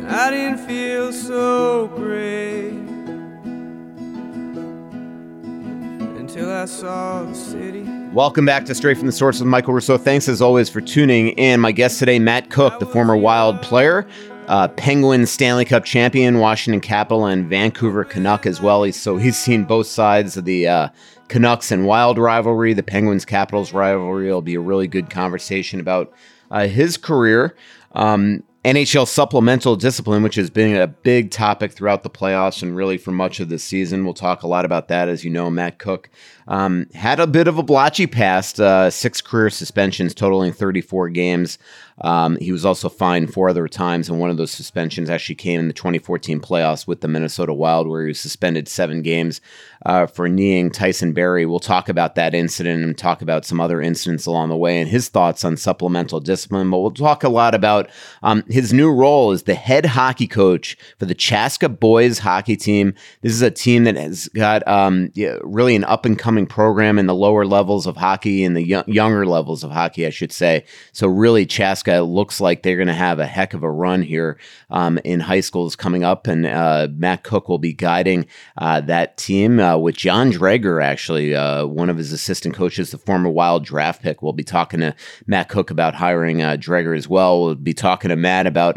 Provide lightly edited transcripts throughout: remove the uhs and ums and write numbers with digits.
I didn't feel so great until I saw the city. Welcome back to Straight from the Source with Michael Rousseau. Thanks as always for tuning in. My guest today, Matt Cooke, the former Wild player, Penguins Stanley Cup champion, Washington Capital, and Vancouver Canuck as well. He's seen both sides of the Canucks and Wild rivalry, the Penguins Capitals rivalry. It'll be a really good conversation about his career. NHL supplemental discipline, which has been a big topic throughout the playoffs and really for much of the season. We'll talk a lot about that. As you know, Matt Cooke had a bit of a blotchy past, 6 career suspensions totaling 34 games. He was also fined 4 other times, and one of those suspensions actually came in the 2014 playoffs with the Minnesota Wild, where he was suspended 7 games for kneeing Tyson Barrie. We'll talk about that incident and talk about some other incidents along the way and his thoughts on supplemental discipline. But we'll talk a lot about his new role as the head hockey coach for the Chaska boys hockey team. This is a team that has got really an up-and-coming program in the lower levels of hockey and the younger levels of hockey, I should say. So really, Chaska looks like they're going to have a heck of a run here in high schools coming up, and Matt Cooke will be guiding that team with John Dreger, actually, one of his assistant coaches, the former Wild draft pick. We'll be talking to Matt Cooke about hiring Dreger as well. We'll be talking to Matt about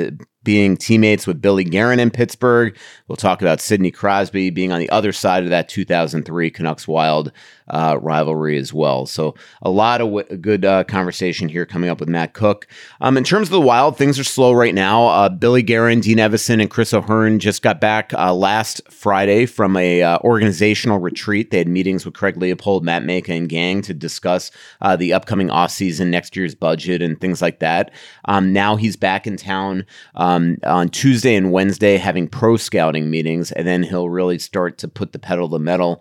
being teammates with Billy Guerin in Pittsburgh. We'll talk about Sidney Crosby being on the other side of that 2003 Canucks Wild rivalry as well. So a lot of good conversation here coming up with Matt Cooke. In terms of the Wild, things are slow right now. Billy Guerin, Dean Evison, and Chris O'Hearn just got back last Friday from a organizational retreat. They had meetings with Craig Leopold, Matt Maka, and gang to discuss the upcoming offseason, next year's budget, and things like that. Now he's back in town on Tuesday and Wednesday having pro scouting meetings, and then he'll really start to put the pedal to the metal,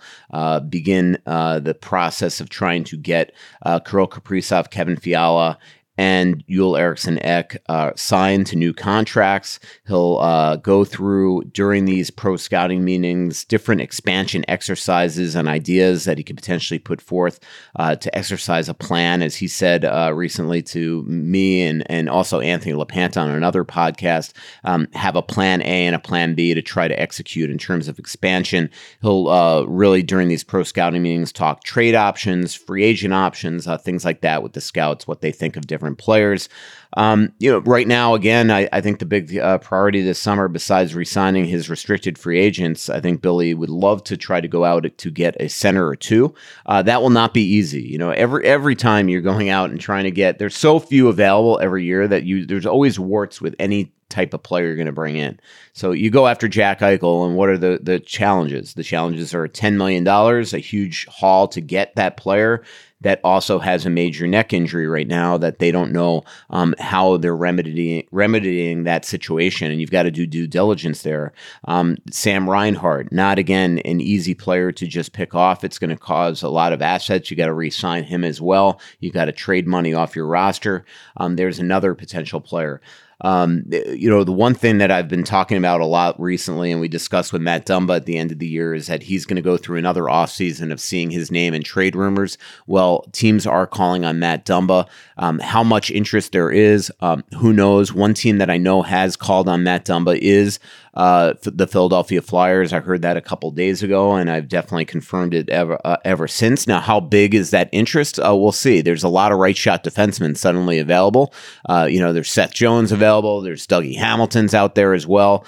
begin the process of trying to get Kirill Kaprizov, Kevin Fiala, and Joel Eriksson Ek signed to new contracts. He'll go through, during these pro scouting meetings, different expansion exercises and ideas that he could potentially put forth to exercise a plan, as he said recently to me and also Anthony LaPanta on another podcast, have a plan A and a plan B to try to execute in terms of expansion. He'll really, during these pro scouting meetings, talk trade options, free agent options, things like that with the scouts, what they think of different players. Right now, again, I think the big priority this summer, besides re-signing his restricted free agents, I think Billy would love to try to go out to get a center or two. That will not be easy. Every time you're going out and trying to get, there's so few available every year that there's always warts with any type of player you're going to bring in. So you go after Jack Eichel, and what are the challenges? The challenges are $10 million, a huge haul to get that player that also has a major neck injury right now that they don't know how they're remedying that situation, and you've got to do due diligence there. Sam Reinhart, not again an easy player to just pick off. It's going to cause a lot of assets. You got to re-sign him as well. You got to trade money off your roster. There's another potential player. The one thing that I've been talking about a lot recently, and we discussed with Matt Dumba at the end of the year, is that he's going to go through another offseason of seeing his name in trade rumors. Well, teams are calling on Matt Dumba. How much interest there is, who knows? One team that I know has called on Matt Dumba is the Philadelphia Flyers. I heard that a couple days ago, and I've definitely confirmed it ever since. Now, how big is that interest? We'll see. There's a lot of right shot defensemen suddenly available. There's Seth Jones available. There's Dougie Hamilton's out there as well.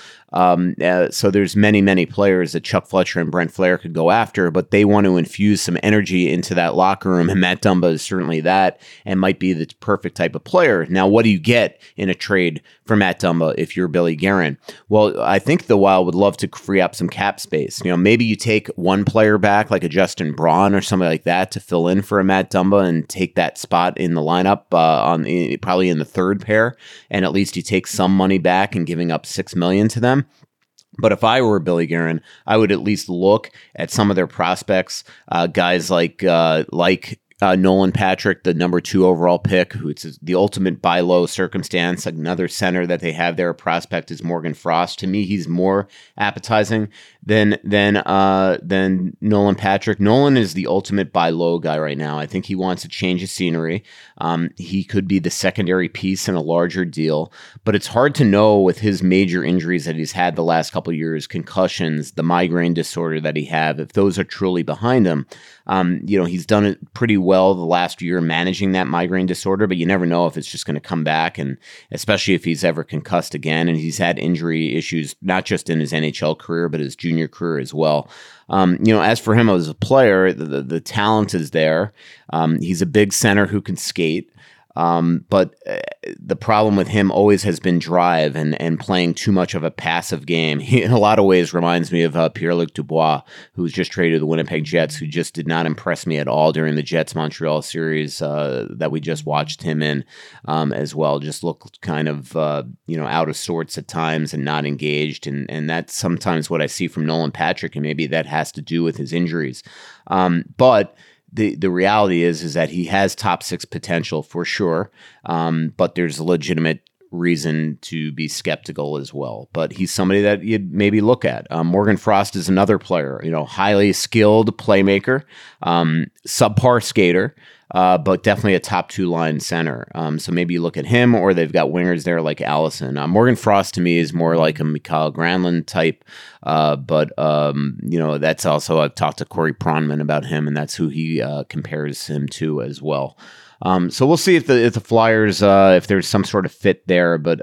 So there's many players that Chuck Fletcher and Brent Flair could go after, but they want to infuse some energy into that locker room, and Matt Dumba is certainly that and might be the perfect type of player. Now, what do you get in a trade for Matt Dumba if you're Billy Guerin? Well, I think the Wild would love to free up some cap space. Maybe you take one player back, like a Justin Braun or something like that, to fill in for a Matt Dumba and take that spot in the lineup probably in the third pair, and at least you take some money back and giving up $6 million to them. But if I were Billy Guerin, I would at least look at some of their prospects, guys like Nolan Patrick, the number 2 overall pick, who's the ultimate buy low circumstance. Another center that they have there, a prospect, is Morgan Frost. To me, he's more appetizing than Nolan Patrick. Nolan is the ultimate buy low guy right now. I think he wants a change of scenery. He could be the secondary piece in a larger deal, but it's hard to know with his major injuries that he's had the last couple of years, concussions, the migraine disorder that he have, if those are truly behind him. He's done it pretty well the last year managing that migraine disorder, but you never know if it's just going to come back, and especially if he's ever concussed again. And he's had injury issues, not just in his NHL career, but his junior career as well. As for him as a player, the talent is there. He's a big center who can skate. But the problem with him always has been drive and playing too much of a passive game. He, in a lot of ways, reminds me of Pierre-Luc Dubois, who was just traded to the Winnipeg Jets, who just did not impress me at all during the Jets-Montreal series that we just watched him in as well. Just looked kind of, out of sorts at times and not engaged. And that's sometimes what I see from Nolan Patrick, and maybe that has to do with his injuries. But the reality is that he has top 6 potential for sure, but there's a legitimate reason to be skeptical as well. But he's somebody that you'd maybe look at. Morgan Frost is another player, highly skilled playmaker, subpar skater, but definitely a top 2 line center. So maybe you look at him, or they've got wingers there like Allison. Morgan Frost to me is more like a Mikael Granlund type, but that's also, I've talked to Corey Pronman about him, and that's who he compares him to as well. So we'll see if the Flyers, if there's some sort of fit there, but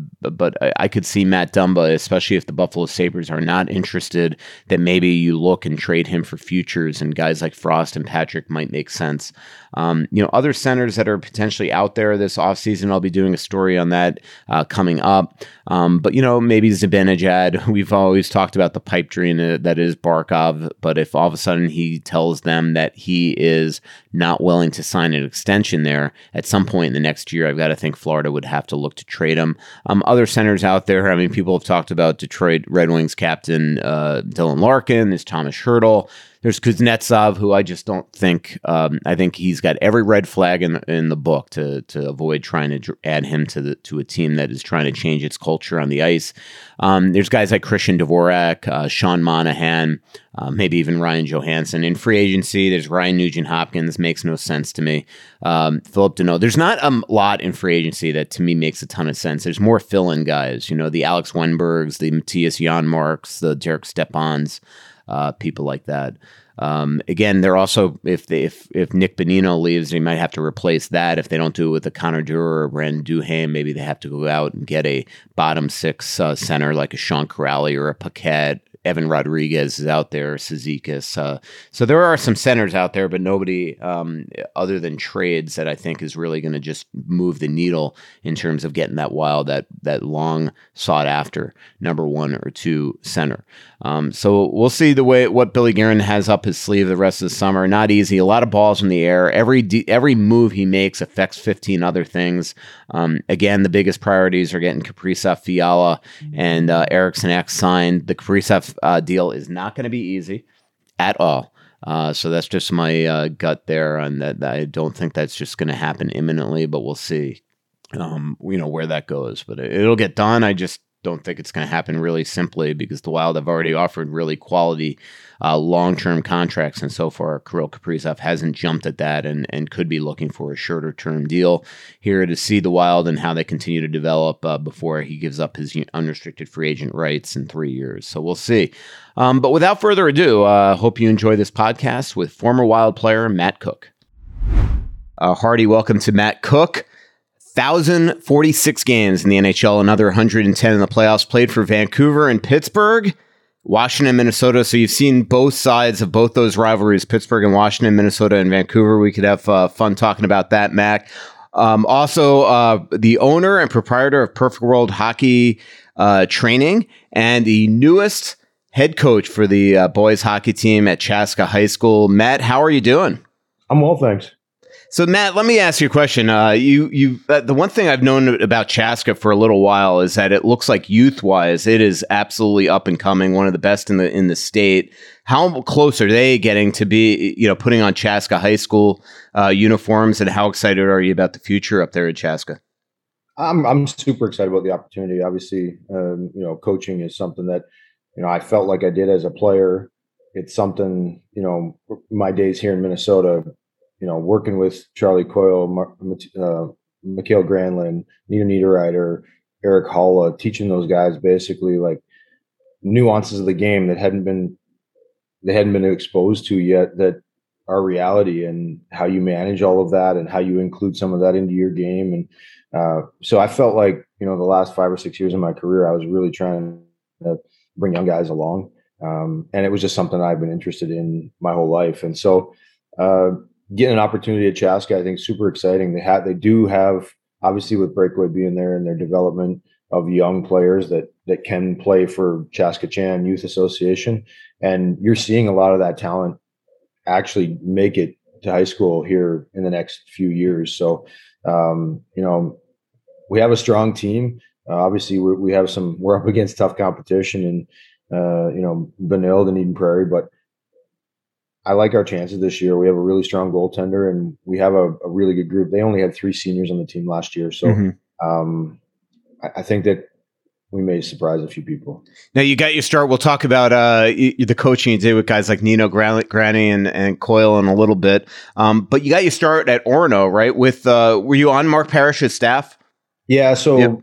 I could see Matt Dumba, especially if the Buffalo Sabres are not interested, that maybe you look and trade him for futures, and guys like Frost and Patrick might make sense. Other centers that are potentially out there this offseason, I'll be doing a story on that coming up. But maybe Zibanejad, we've always talked about the pipe dream that is Barkov, but if all of a sudden he tells them that he is not willing to sign an extension there at some point in the next year, I've got to think Florida would have to look to trade him. Other centers out there, people have talked about Detroit Red Wings captain Dylan Larkin. There's Thomas Hertl. There's Kuznetsov, who I just don't think. I think he's got every red flag in the book to avoid trying to add him to a team that is trying to change its culture on the ice. There's guys like Christian Dvorak, Sean Monahan, maybe even Ryan Johansson. In free agency, there's Ryan Nugent-Hopkins, makes no sense to me. Philip Deneau. There's not a lot in free agency that to me makes a ton of sense. There's more fill-in guys, the Alex Wenbergs, the Matthias Janmarks, the Derek Stepans, people like that. Again, they're also, if Nick Bonino leaves, they might have to replace that. If they don't do it with a Connor Dewar or Brandon Duhaime, maybe they have to go out and get a bottom 6 center like a Sean Corrali or a Paquette. Evan Rodriguez is out there, Cizikas. So there are some centers out there, but nobody other than trades that I think is really going to just move the needle in terms of getting that wild, that long sought after number 1 or 2 center. So we'll see what Billy Guerin has up his sleeve the rest of the summer. Not easy. A lot of balls in the air. Every move he makes affects 15 other things. Again, the biggest priorities are getting Kaprizov, Fiala, and Eriksson Ek signed. The Kaprizov deal is not going to be easy at all. So that's just my gut there on that. I don't think that's just going to happen imminently, but we'll see, where that goes. But it'll get done. I just don't think it's going to happen really simply because the Wild have already offered really quality long-term contracts, and so far Kirill Kaprizov hasn't jumped at that and could be looking for a shorter-term deal here to see the Wild and how they continue to develop before he gives up his unrestricted free agent rights in 3 years. So we'll see. But without further ado, hope you enjoy this podcast with former Wild player Matt Cooke. Hearty welcome to Matt Cooke. 1,046 games in the NHL, another 110 in the playoffs, played for Vancouver and Pittsburgh, Washington, Minnesota. So you've seen both sides of both those rivalries, Pittsburgh and Washington, Minnesota and Vancouver. We could have fun talking about that, Mac. Also, the owner and proprietor of Perfect World Hockey Training and the newest head coach for the boys hockey team at Chaska High School. Matt, how are you doing? I'm well, thanks. So Matt, let me ask you a question. The one thing I've known about Chaska for a little while is that it looks like youth-wise, it is absolutely up and coming, one of the best in the state. How close are they getting to be, putting on Chaska High School uniforms, and how excited are you about the future up there at Chaska? I'm super excited about the opportunity. Obviously, coaching is something that I felt like I did as a player. It's something, my days here in Minnesota, working with Charlie Coyle, Mikhail Granlund, Nita Niederreiter, Eric Holla, teaching those guys basically like nuances of the game that they hadn't been exposed to yet, that are reality, and how you manage all of that and how you include some of that into your game. And so I felt like, the last 5 or 6 years of my career, I was really trying to bring young guys along. And it was just something I've been interested in my whole life. And so, getting an opportunity at Chaska, I think super exciting. They do have, obviously with Breakaway being there and their development of young players that can play for Chaska Chan Youth Association. And you're seeing a lot of that talent actually make it to high school here in the next few years. So, we have a strong team. Obviously we're up against tough competition and, Benilde and Eden Prairie, but I like our chances this year. We have a really strong goaltender, and we have a really good group. They only had 3 seniors on the team last year. So I think that we may surprise a few people. Now you got your start. We'll talk about the coaching you did with guys like Nino Granny and Coyle in a little bit. But you got your start at Orono, right? Were you on Mark Parrish's staff? Yeah. So, yep.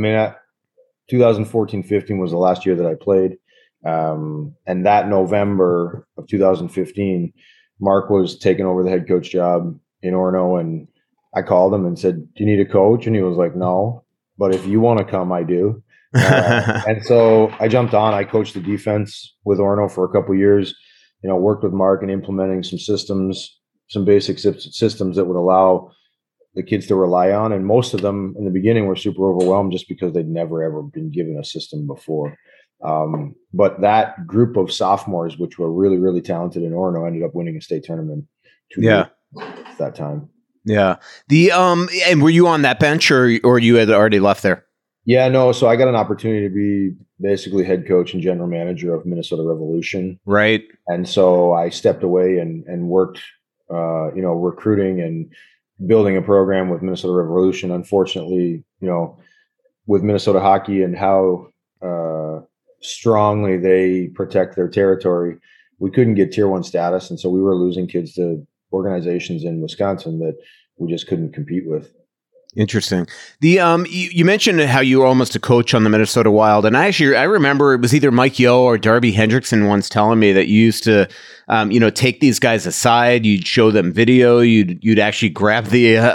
2014-15 was the last year that I played. And that November of 2015, Mark was taking over the head coach job in Orono, and I called him and said, "Do you need a coach?" And he was like, "No, but if you want to come, I do." And so I jumped on. I coached the defense with Orono for a couple of years, worked with Mark in implementing some systems, some basic systems that would allow the kids to rely on. And most of them in the beginning were super overwhelmed just because they'd never, ever been given a system before. But that group of sophomores, which were really, really talented in Orono, ended up winning a state tournament 2 years at that time. Yeah. And were you on that bench or you had already left there? Yeah, no. So I got an opportunity to be basically head coach and general manager of Minnesota Revolution. Right. And so I stepped away and worked, recruiting and building a program with Minnesota Revolution. Unfortunately, with Minnesota hockey and how strongly they protect their territory, we couldn't get Tier 1 status. And so we were losing kids to organizations in Wisconsin that we just couldn't compete with. Interesting. You mentioned how you were almost a coach on the Minnesota Wild, and I remember it was either Mike Yeo or Darby Hendrickson once telling me that you used to, take these guys aside, you'd show them video, you'd actually grab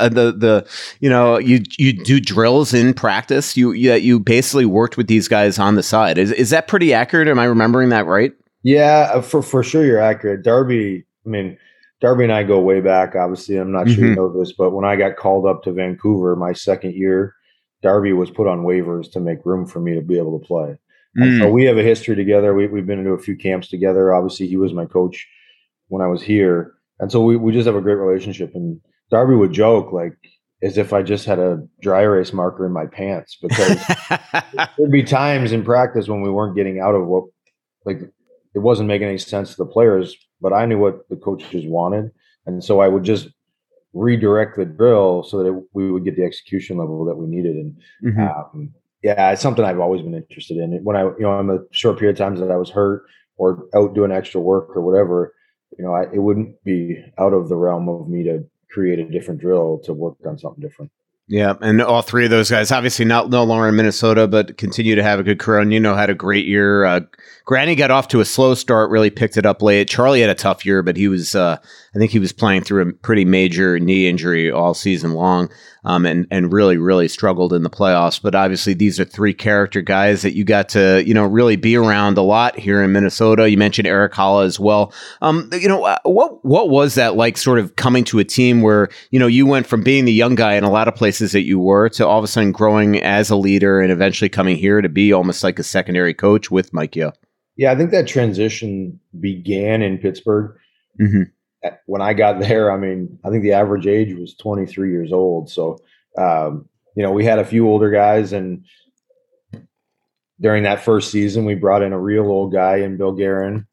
you'd do drills in practice. You basically worked with these guys on the side. Is that pretty accurate? Am I remembering that right? Yeah, for sure you're accurate. Darby and I go way back. Obviously, I'm not sure you know this, but when I got called up to Vancouver my second year, Darby was put on waivers to make room for me to be able to play. And so we have a history together. We've been into a few camps together. Obviously, he was my coach when I was here. And so we just have a great relationship. And Darby would joke like as if I just had a dry erase marker in my pants, because there'd be times in practice when we weren't getting out of it wasn't making any sense to the players, but I knew what the coaches wanted. And so I would just redirect the drill so that we would get the execution level that we needed. And it's something I've always been interested in. When in the short period of times that I was hurt or out doing extra work or whatever, it wouldn't be out of the realm of me to create a different drill to work on something different. Yeah, and all 3 of those guys, obviously no longer in Minnesota, but continue to have a good career. And had a great year. Granny got off to a slow start, really picked it up late. Charlie had a tough year, but he was, I think he was playing through a pretty major knee injury all season long, and really, really struggled in the playoffs. But obviously, these are 3 character guys that you got to, really be around a lot here in Minnesota. You mentioned Eric Holla as well. What was that like, sort of coming to a team where, you went from being the young guy in a lot of places that you were to all of a sudden growing as a leader and eventually coming here to be almost like a secondary coach with Mike Yeo? Yeah, I think that transition began in Pittsburgh. when I got there, I mean, I think the average age was 23 years old. So, we had a few older guys, and during that first season, we brought in a real old guy in Bill Guerin.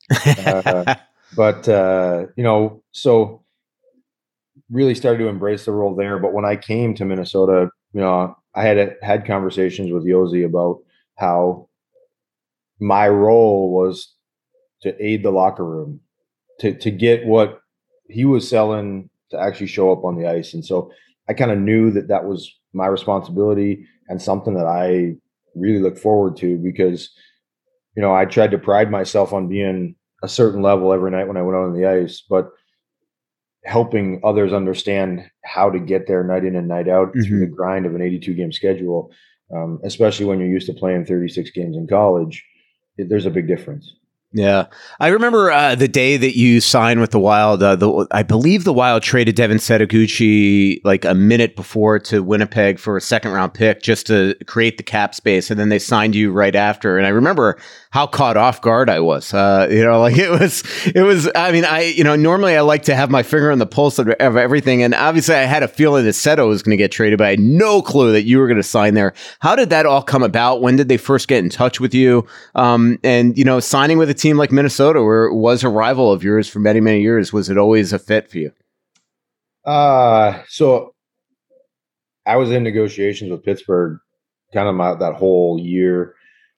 So really started to embrace the role there. But when I came to Minnesota, I had conversations with Josi about how my role was to aid the locker room, to get what he was selling to actually show up on the ice. And so I kind of knew that was my responsibility and something that I really look forward to, because, I tried to pride myself on being a certain level every night when I went out on the ice, but helping others understand how to get there night in and night out through the grind of an 82 game schedule, especially when you're used to playing 36 games in college, there's a big difference. Yeah. I remember the day that you signed with the Wild. I believe the Wild traded Devin Setoguchi like a minute before to Winnipeg for a second-round pick just to create the cap space, and then they signed you right after. And I remember how caught off guard I was. It was. I mean, normally I like to have my finger on the pulse of everything, and obviously I had a feeling that Seto was going to get traded, but I had no clue that you were going to sign there. How did that all come about? When did they first get in touch with you? And signing with a team like Minnesota, where it was a rival of yours for many, many years, was it always a fit for you? So I was in negotiations with Pittsburgh kind of that whole year.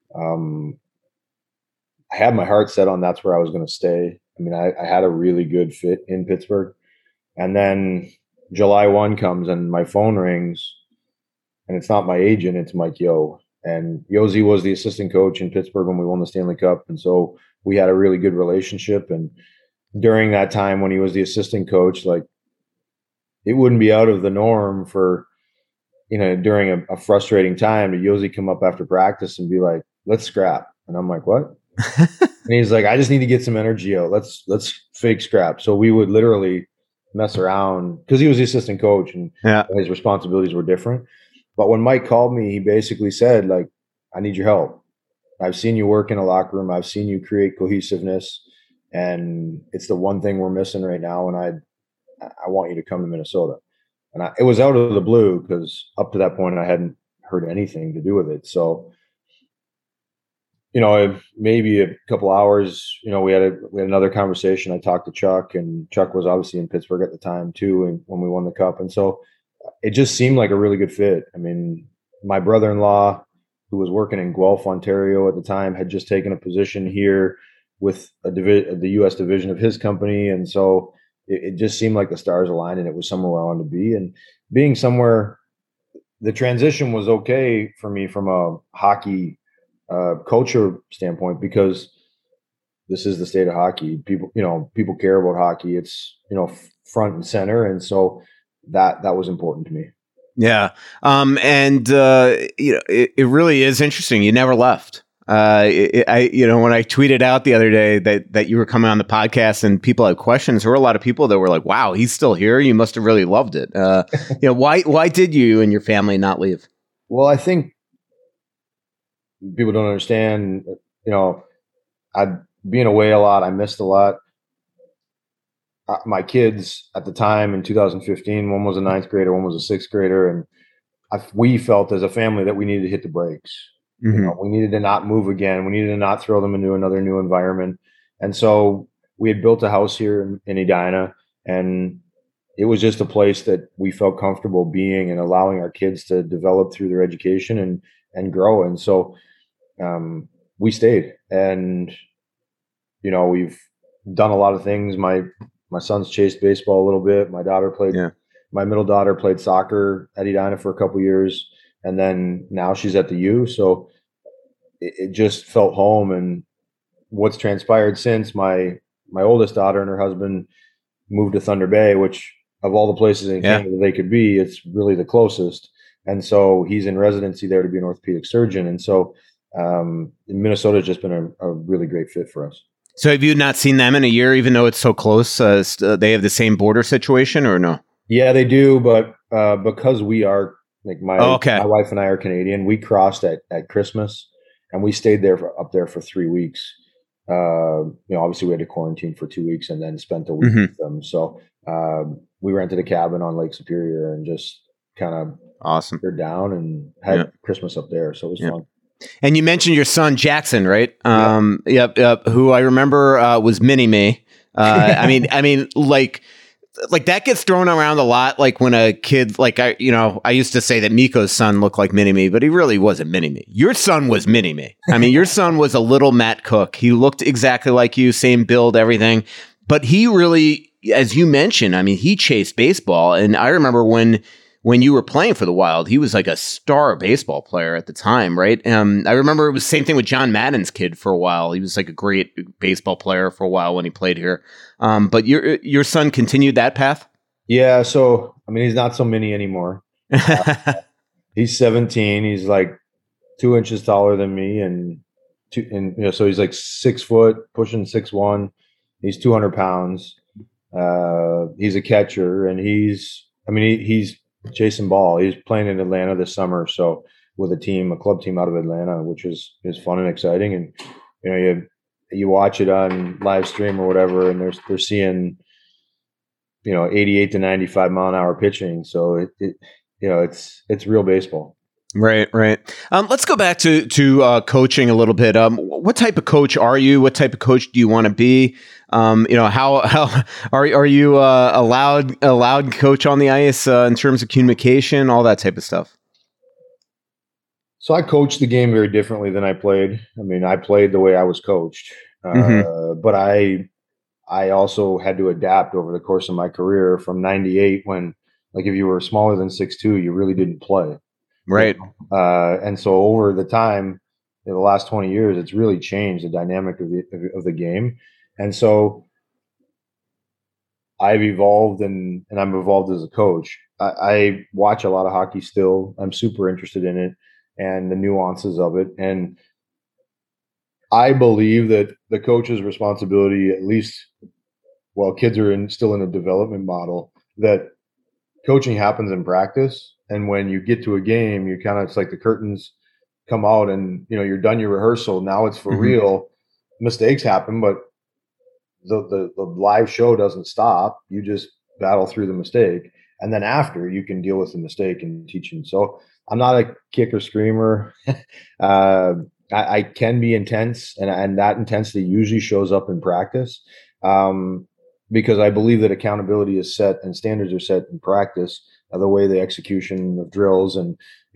I had my heart set on that's where I was going to stay. I mean, I had a really good fit in Pittsburgh. And then July 1 comes and my phone rings, and it's not my agent, it's Mike Yeo. And Josi was the assistant coach in Pittsburgh when we won the Stanley Cup. And so we had a really good relationship. And during that time when he was the assistant coach, like, it wouldn't be out of the norm for, during a frustrating time to Josi come up after practice and be like, let's scrap. And I'm like, what? And he's like, I just need to get some energy out. Let's fake scrap. So we would literally mess around because he was the assistant coach and his responsibilities were different. But when Mike called me, he basically said, like, I need your help. I've seen you work in a locker room. I've seen you create cohesiveness, and it's the one thing we're missing right now. And I want you to come to Minnesota. And it was out of the blue because up to that point I hadn't heard anything to do with it. So, maybe a couple hours, we had another conversation. I talked to Chuck, and Chuck was obviously in Pittsburgh at the time too, and when we won the Cup. And so it just seemed like a really good fit. I mean, my brother-in-law, who was working in Guelph, Ontario at the time, had just taken a position here with the U.S. division of his company. And so it just seemed like the stars aligned, and it was somewhere where I wanted to be. And being somewhere, the transition was okay for me from a hockey culture standpoint, because this is the state of hockey. People care about hockey. It's, front and center. And so that was important to me. Yeah. It really is interesting. You never left. When I tweeted out the other day that you were coming on the podcast and people had questions, there were a lot of people that were like, wow, he's still here. You must have really loved it. Why did you and your family not leave? Well, I think people don't understand, I'd been away a lot. I missed a lot. My kids at the time in 2015, one was a 9th grader, one was a 6th grader. And we felt as a family that we needed to hit the brakes. Mm-hmm. We needed to not move again. We needed to not throw them into another new environment. And so we had built a house here in Edina, and it was just a place that we felt comfortable being and allowing our kids to develop through their education and grow. And so we stayed, and, we've done a lot of things. My son's chased baseball a little bit. My middle daughter played soccer at Edina for a couple of years, and then now she's at the U. So it just felt home. And what's transpired since, my oldest daughter and her husband moved to Thunder Bay, which of all the places in Canada they could be, it's really the closest. And so he's in residency there to be an orthopedic surgeon. And so Minnesota has just been a really great fit for us. So have you not seen them in a year, even though it's so close? They have the same border situation, or no? Yeah, they do. But because we are, like, my wife and I are Canadian, we crossed at Christmas, and we stayed up there for 3 weeks. Obviously we had to quarantine for 2 weeks and then spent a week Mm-hmm. with them. So we rented a cabin on Lake Superior and just kind of Awesome. down and had Christmas up there. So it was fun. And you mentioned your son Jackson, right? Yep. Who I remember was Mini Me. I mean, like that gets thrown around a lot. Like when a kid, I used to say that Miko's son looked like Mini Me, but he really wasn't Mini Me. Your son was Mini Me. I mean, your son was a little Matt Cook. He looked exactly like you, same build, everything. But he really, as you mentioned, I mean, he chased baseball. And I remember when you were playing for the Wild, he was like a star baseball player at the time, right? I remember it was the same thing with John Madden's kid for a while. He was like a great baseball player for a while when he played here. But your son continued that path? Yeah. So, I mean, he's not so mini anymore. He's 17. He's like 2 inches taller than me. So he's like 6 foot, pushing 6'1". He's 200 pounds. He's a catcher and he's chasing ball. He's playing in Atlanta this summer. So with a club team out of Atlanta, which is fun and exciting. And, you watch it on live stream or whatever, and they're seeing, 88 to 95 mile an hour pitching. So it's real baseball. Right. Let's go back to coaching a little bit. What type of coach are you? What type of coach do you want to be? How are you allowed coach on the ice in terms of communication, all that type of stuff? So I coached the game very differently than I played. I mean, I played the way I was coached, but I also had to adapt over the course of my career from '98 when, like, if you were smaller than 6'2", you really didn't play. Right. And so over the time, in the last 20 years, it's really changed the dynamic of the game. And so I've evolved and I'm evolved as a coach. I watch a lot of hockey still. I'm super interested in it and the nuances of it. And I believe that the coach's responsibility, at least while kids are still in a development model, that coaching happens in practice. And when you get to a game, it's like the curtains come out and, you're done your rehearsal. Now it's for real. Mistakes happen, but the live show doesn't stop. You just battle through the mistake. And then after, you can deal with the mistake and teach them. So I'm not a kicker screamer. I can be intense, and that intensity usually shows up in practice, because I believe that accountability is set and standards are set in practice. The way the execution of drills and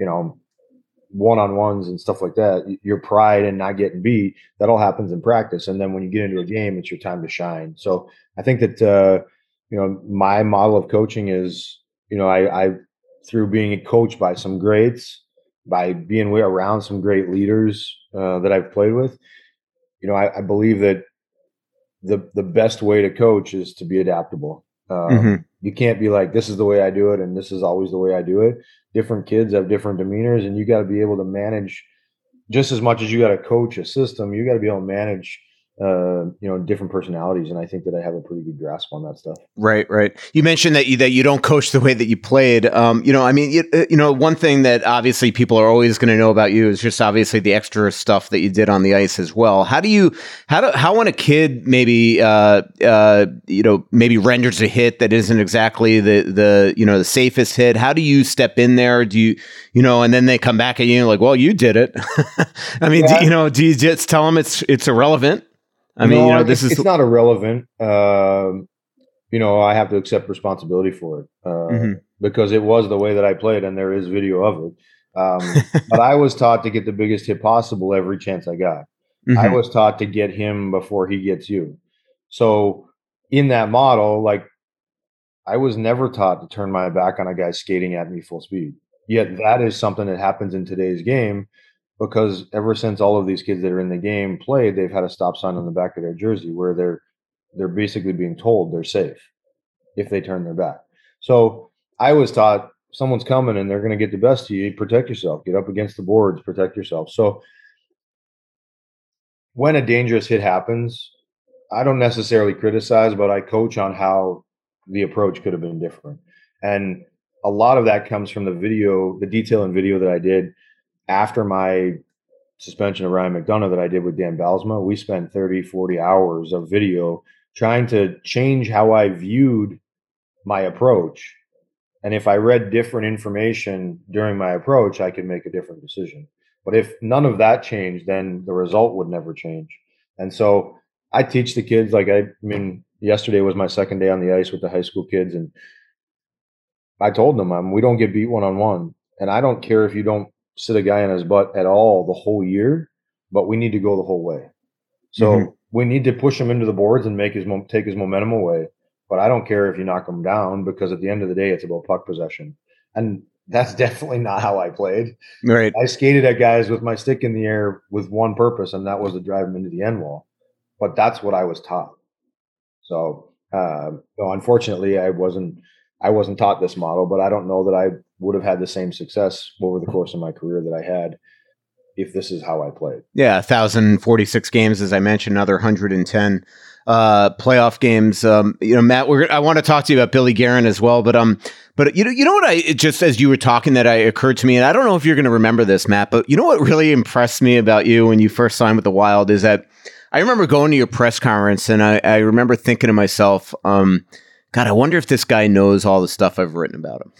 one-on-ones and stuff like that, your pride and not getting beat, that all happens in practice. And then when you get into a game, it's your time to shine. So I think that my model of coaching is, I through being coached by some greats, by being around some great leaders that I've played with, I believe that the best way to coach is to be adaptable. You can't be like, this is the way I do it and this is always the way I do it. Different kids have different demeanors, and you got to be able to manage just as much as you got to coach a system. You got to be able to manage different personalities, and I think that I have a pretty good grasp on that stuff. Right. You mentioned that you don't coach the way that you played. One thing that obviously people are always going to know about you is just obviously the extra stuff that you did on the ice as well. How when a kid maybe maybe renders a hit that isn't exactly the safest hit, how do you step in there? Do you and then they come back at you like, well, you did it. I mean, yeah. Do you just tell them it's irrelevant? It's not irrelevant. I have to accept responsibility for it because it was the way that I played, and there is video of it. But I was taught to get the biggest hit possible every chance I got. I was taught to get him before he gets you. So in that model, like, I was never taught to turn my back on a guy skating at me full speed. Yet that is something that happens in today's game. Because ever since all of these kids that are in the game played, they've had a stop sign on the back of their jersey where they're basically being told they're safe if they turn their back. So I was taught someone's coming and they're going to get the best of you. Protect yourself. Get up against the boards. Protect yourself. So when a dangerous hit happens, I don't necessarily criticize, but I coach on how the approach could have been different. And a lot of that comes from the detail and video that I did after my suspension of Ryan McDonough that I did with Dan Balsma, we spent 30, 40 hours of video trying to change how I viewed my approach. And if I read different information during my approach, I could make a different decision. But if none of that changed, then the result would never change. And so I teach the kids, like, I mean, yesterday was my second day on the ice with the high school kids. And I told them, we don't get beat one-on-one. And I don't care if you don't sit a guy in his butt at all the whole year, but we need to go the whole way. So we need to push him into the boards and take his momentum away. But I don't care if you knock him down, because at the end of the day, it's about puck possession. And that's definitely not how I played. Right. I skated at guys with my stick in the air with one purpose, and that was to drive them into the end wall. But that's what I was taught. So, unfortunately, I wasn't taught this model, but I don't know that I would have had the same success over the course of my career that I had if this is how I played. Yeah, 1,046 games, as I mentioned, another 110 playoff games. Matt, I want to talk to you about Billy Guerin as well, but you know what, just as you were talking, that occurred to me, and I don't know if you're going to remember this, Matt, but you know what really impressed me about you when you first signed with the Wild is that I remember going to your press conference, and I remember thinking to myself, God, I wonder if this guy knows all the stuff I've written about him.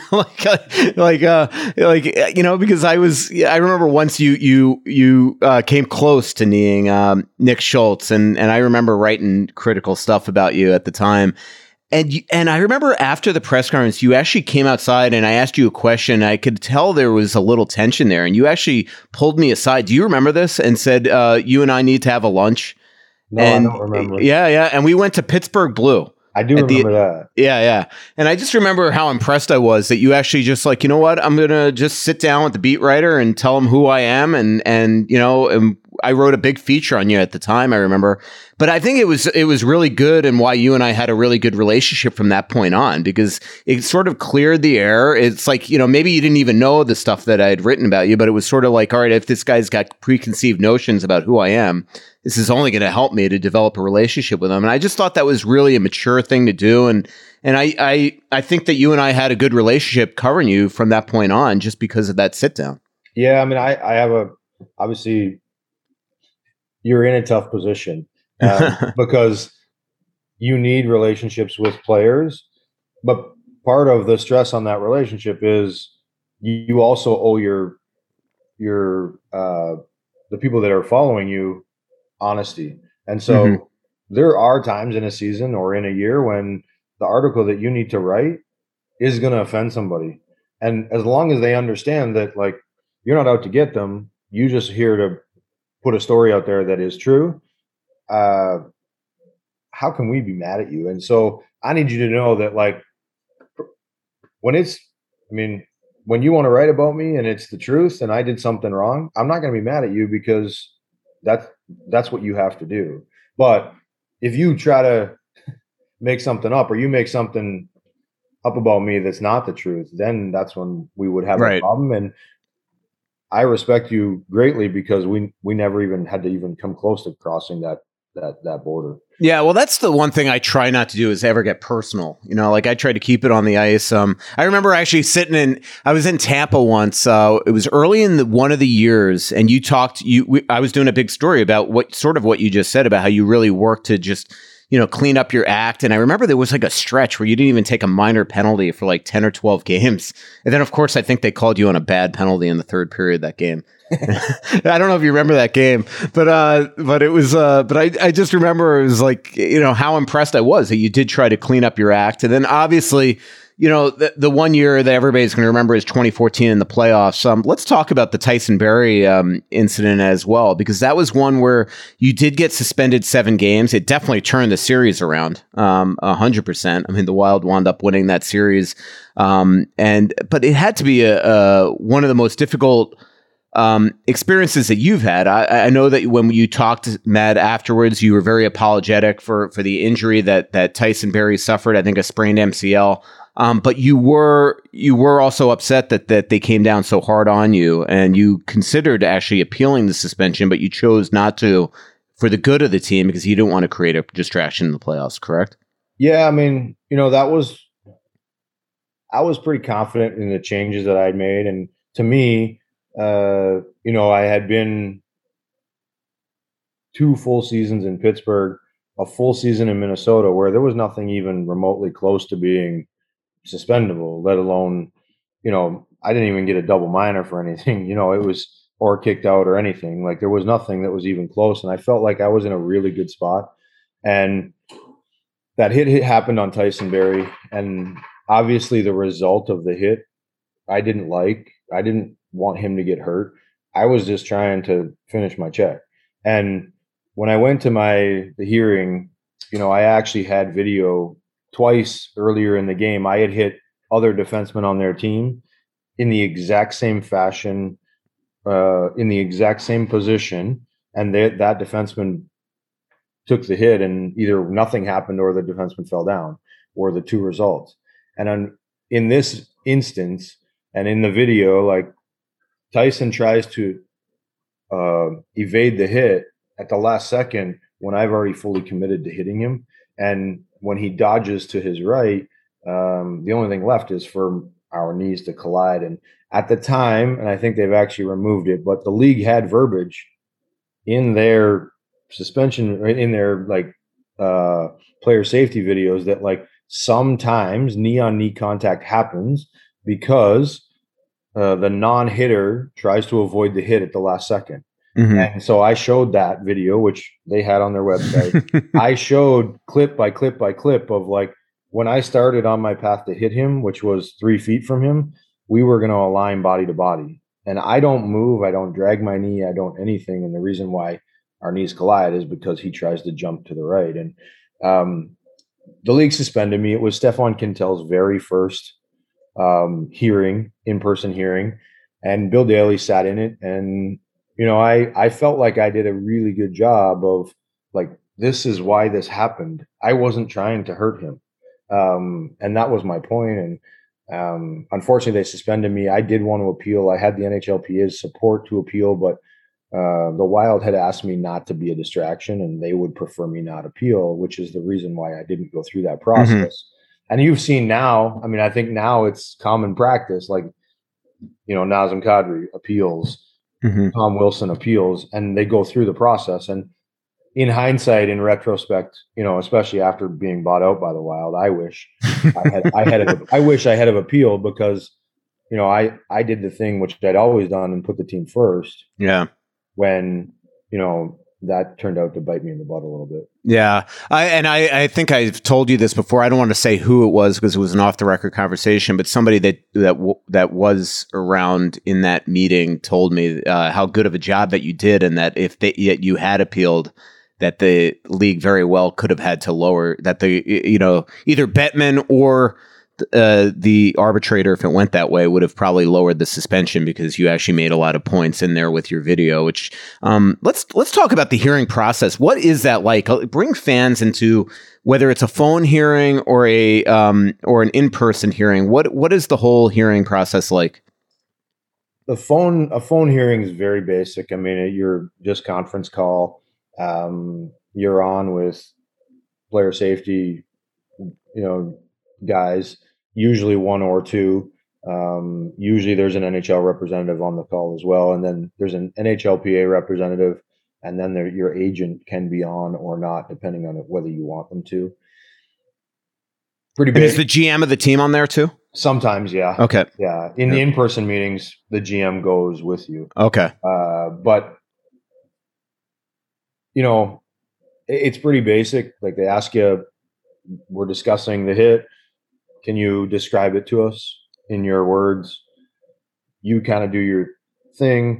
Because I remember once you came close to kneeing Nick Schultz, and I remember writing critical stuff about you at the time. And I remember after the press conference, you actually came outside and I asked you a question. I could tell there was a little tension there, and you actually pulled me aside. Do you remember this? And said, you and I need to have a lunch. No, and, I don't remember. Yeah. And we went to Pittsburgh Blue. I do remember that. Yeah. And I just remember how impressed I was that you actually just like, you know what, I'm going to just sit down with the beat writer and tell him who I am. And I wrote a big feature on you at the time, I remember. But I think it was really good, and why you and I had a really good relationship from that point on, because it sort of cleared the air. It's like, maybe you didn't even know the stuff that I had written about you, but it was sort of like, all right, if this guy's got preconceived notions about who I am, this is only going to help me to develop a relationship with him. And I just thought that was really a mature thing to do. And I think that you and I had a good relationship covering you from that point on, just because of that sit down. Yeah. I mean, I have obviously you're in a tough position because you need relationships with players, but part of the stress on that relationship is you also owe your the people that are following you honesty. And so there are times in a season or in a year when the article that you need to write is going to offend somebody. And as long as they understand that, like, you're not out to get them, you just here to put a story out there that is true, how can we be mad at you? And so I need you to know that, like, when you want to write about me and it's the truth and I did something wrong, I'm not going to be mad at you, because that's what you have to do. But if you try to make something up, or you make something up about me that's not the truth, then that's when we would have a problem. And I respect you greatly, because we never even had to even come close to crossing that border. Yeah, well, that's the one thing I try not to do, is ever get personal. Like, I try to keep it on the ice. I remember actually I was in Tampa once. It was early in one of the years, and you talked. I was doing a big story about what you just said about how you really worked to just clean up your act. And I remember there was like a stretch where you didn't even take a minor penalty for like 10 or 12 games. And then, of course, I think they called you on a bad penalty in the third period that game. I don't know if you remember that game, but it was, but I just remember it was like, how impressed I was that you did try to clean up your act. And then obviously, the 1 year that everybody's going to remember is 2014 in the playoffs. Let's talk about the Tyson Barrie incident as well, because that was one where you did get suspended 7 games. It definitely turned the series around 100%. I mean, the Wild wound up winning that series, but it had to be one of the most difficult experiences that you've had. I know that when you talked, Matt, afterwards, you were very apologetic for the injury that Tyson Barrie suffered. I think a sprained MCL. But you were also upset that they came down so hard on you, and you considered actually appealing the suspension, but you chose not to for the good of the team, because you didn't want to create a distraction in the playoffs, correct? Yeah, I mean, I was pretty confident in the changes that I'd made. And to me, I had been 2 full seasons in Pittsburgh, a full season in Minnesota, where there was nothing even remotely close to being suspendable, let alone, I didn't even get a double minor for anything, it was, or kicked out or anything. Like there was nothing that was even close. And I felt like I was in a really good spot. And that hit happened on Tyson Berry. And obviously the result of the hit, I didn't like. I didn't want him to get hurt. I was just trying to finish my check. And when I went to the hearing, I actually had video twice earlier in the game. I had hit other defensemen on their team in the exact same fashion, in the exact same position, and that defenseman took the hit, and either nothing happened or the defenseman fell down, or the two results. And in this instance, and in the video, like Tyson tries to evade the hit at the last second when I've already fully committed to hitting him. And when he dodges to his right, the only thing left is for our knees to collide. And at the time, and I think they've actually removed it, but the league had verbiage in their suspension, in their player safety videos, that like sometimes knee on knee contact happens because the non-hitter tries to avoid the hit at the last second. Mm-hmm. And so I showed that video, which they had on their website. I showed clip by clip by clip of like when I started on my path to hit him, which was 3 feet from him, we were going to align body to body. And I don't move. I don't drag my knee. I don't anything. And the reason why our knees collide is because he tries to jump to the right. And the league suspended me. It was Stefan Kintel's very first hearing, in-person hearing, and Bill Daly sat in it. And, I felt like I did a really good job of like, this is why this happened. I wasn't trying to hurt him. And that was my point. And unfortunately they suspended me. I did want to appeal. I had the NHLPA's support to appeal, but the Wild had asked me not to be a distraction, and they would prefer me not appeal, which is the reason why I didn't go through that process. Mm-hmm. And you've seen now, I mean, I think now it's common practice, like, Nazem Kadri appeals, mm-hmm. Tom Wilson appeals, and they go through the process. And in hindsight, in retrospect, especially after being bought out by the Wild, I wish I wish I had have appealed, because, I did the thing which I'd always done and put the team first. Yeah. When, that turned out to bite me in the butt a little bit. Yeah. I think I've told you this before. I don't want to say who it was because it was an off the record conversation, but somebody that was around in that meeting told me how good of a job that you did, and that if you had appealed, that the league very well could have had to lower that either Bettman or the arbitrator, if it went that way, would have probably lowered the suspension, because you actually made a lot of points in there with your video. Which let's talk about the hearing process. What is that like? Bring fans into whether it's a phone hearing or or an in-person hearing. What is the whole hearing process like? A phone hearing is very basic. I mean, you're just conference call. You're on with player safety, guys, usually one or two. Usually there's an NHL representative on the call as well. And then there's an NHLPA representative, and then your agent can be on or not, depending on whether you want them to. Pretty big. And is the GM of the team on there too? Sometimes, yeah. Okay. Yeah. In the in-person meetings, the GM goes with you. Okay. But, it's pretty basic. Like they ask you, we're discussing the hit. Can you describe it to us in your words? You kind of do your thing.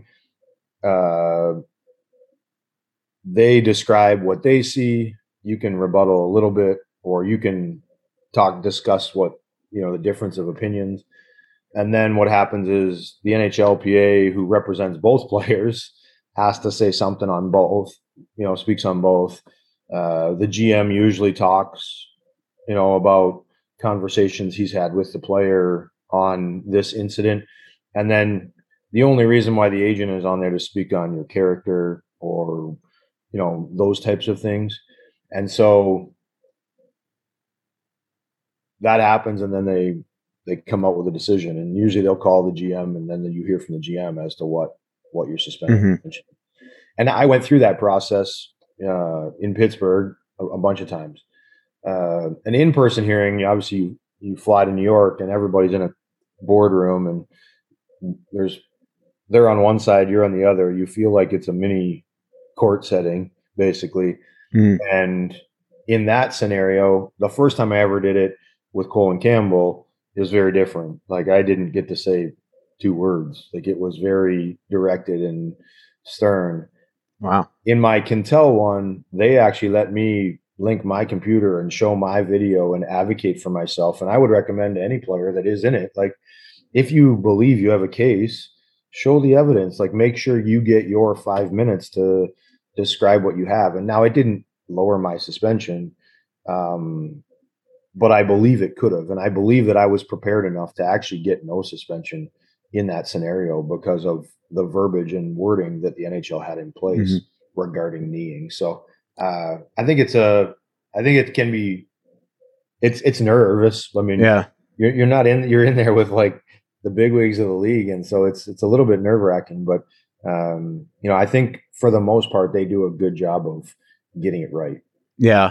They describe what they see. You can rebuttal a little bit, or you can discuss what, the difference of opinions. And then what happens is the NHLPA, who represents both players, has to say something on both, speaks on both. The GM usually talks, about conversations he's had with the player on this incident. And then the only reason why the agent is on there to speak on your character or, those types of things. And so that happens, and then they they come out with a decision, and usually they'll call the GM, and then you hear from the GM as to what you're suspended. Mm-hmm. And I went through that process in Pittsburgh a bunch of times. An in-person hearing, obviously you fly to New York and everybody's in a boardroom, and they're on one side, you're on the other. You feel like it's a mini court setting, basically. And in that scenario, the first time I ever did it with Colin Campbell, it was very different. Like, I didn't get to say 2 words. Like, it was very directed and stern. Wow. In my Quintel one, they actually let me link my computer and show my video and advocate for myself. And I would recommend to any player that is in it, like, if you believe you have a case, show the evidence. Like, make sure you get your 5 minutes to describe what you have. And now it didn't lower my suspension, but I believe it could have. And I believe that I was prepared enough to actually get no suspension in that scenario because of the verbiage and wording that the NHL had in place regarding kneeing. So I think it can be, it's nervous. I mean, yeah, you're in there with like the bigwigs of the league. And so it's a little bit nerve wracking, but I think for the most part, they do a good job of getting it right. Yeah.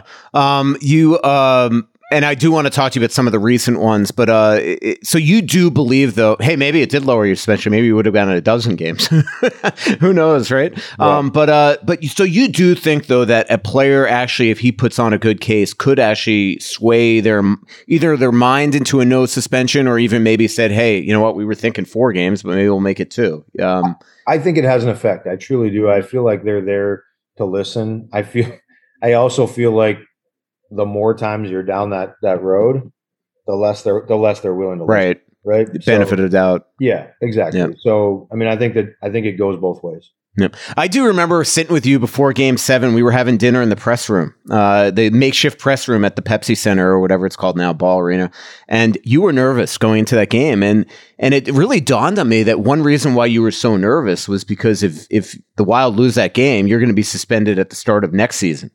And I do want to talk to you about some of the recent ones, but so you do believe, though, hey, maybe it did lower your suspension. Maybe you would have gone in a dozen games. Who knows, right? So you do think, though, that a player actually, if he puts on a good case, could actually sway either their mind into a no suspension, or even maybe said, hey, you know what, we were thinking 4 games, but maybe we'll make it 2. I think it has an effect. I truly do. I feel like they're there to listen. I also feel like the more times you're down that road, the less they're willing to listen, right? The benefit of doubt. Yeah, exactly. Yeah. So, I mean, I think it goes both ways. Yeah. I do remember sitting with you before Game 7. We were having dinner in the press room, the makeshift press room at the Pepsi Center, or whatever it's called now, Ball Arena. And you were nervous going into that game. And it really dawned on me that one reason why you were so nervous was because if the Wild lose that game, you're going to be suspended at the start of next season.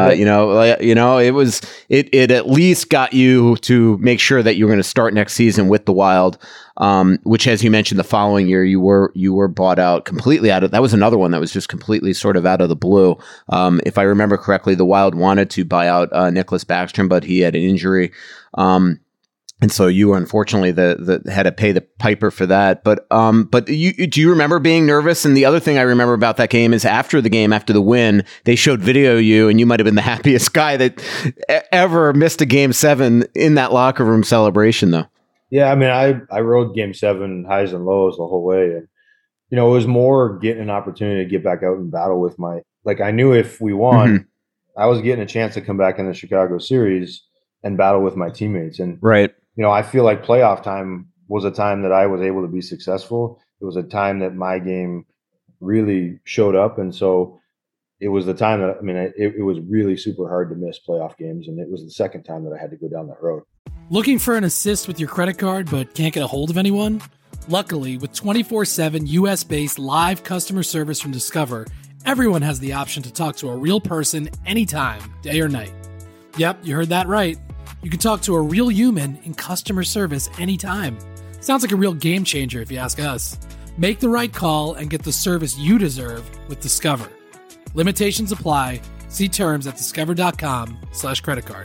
It at least got you to make sure that you were going to start next season with the Wild, which, as you mentioned, the following year you were bought out completely out of. That was another one that was just completely sort of out of the blue. If I remember correctly, the Wild wanted to buy out Nicholas Backstrom, but he had an injury. And so you unfortunately had to pay the piper for that. But do you remember being nervous? And the other thing I remember about that game is after the win, they showed video of you, and you might have been the happiest guy that ever missed a Game 7 in that locker room celebration, though. Yeah, I mean, I rode Game 7 highs and lows the whole way, and it was more getting an opportunity to get back out and battle with I knew if we won, I was getting a chance to come back in the Chicago series and battle with my teammates. And right. I feel like playoff time was a time that I was able to be successful. It was a time that my game really showed up. And so it was the time that, it was really super hard to miss playoff games. And it was the second time that I had to go down that road. Looking for an assist with your credit card but can't get a hold of anyone? Luckily, with 24/7 US-based live customer service from Discover, everyone has the option to talk to a real person anytime, day or night. Yep, you heard that right. You can talk to a real human in customer service anytime. Sounds like a real game changer if you ask us. Make the right call and get the service you deserve with Discover. Limitations apply. See terms at discover.com/creditcard.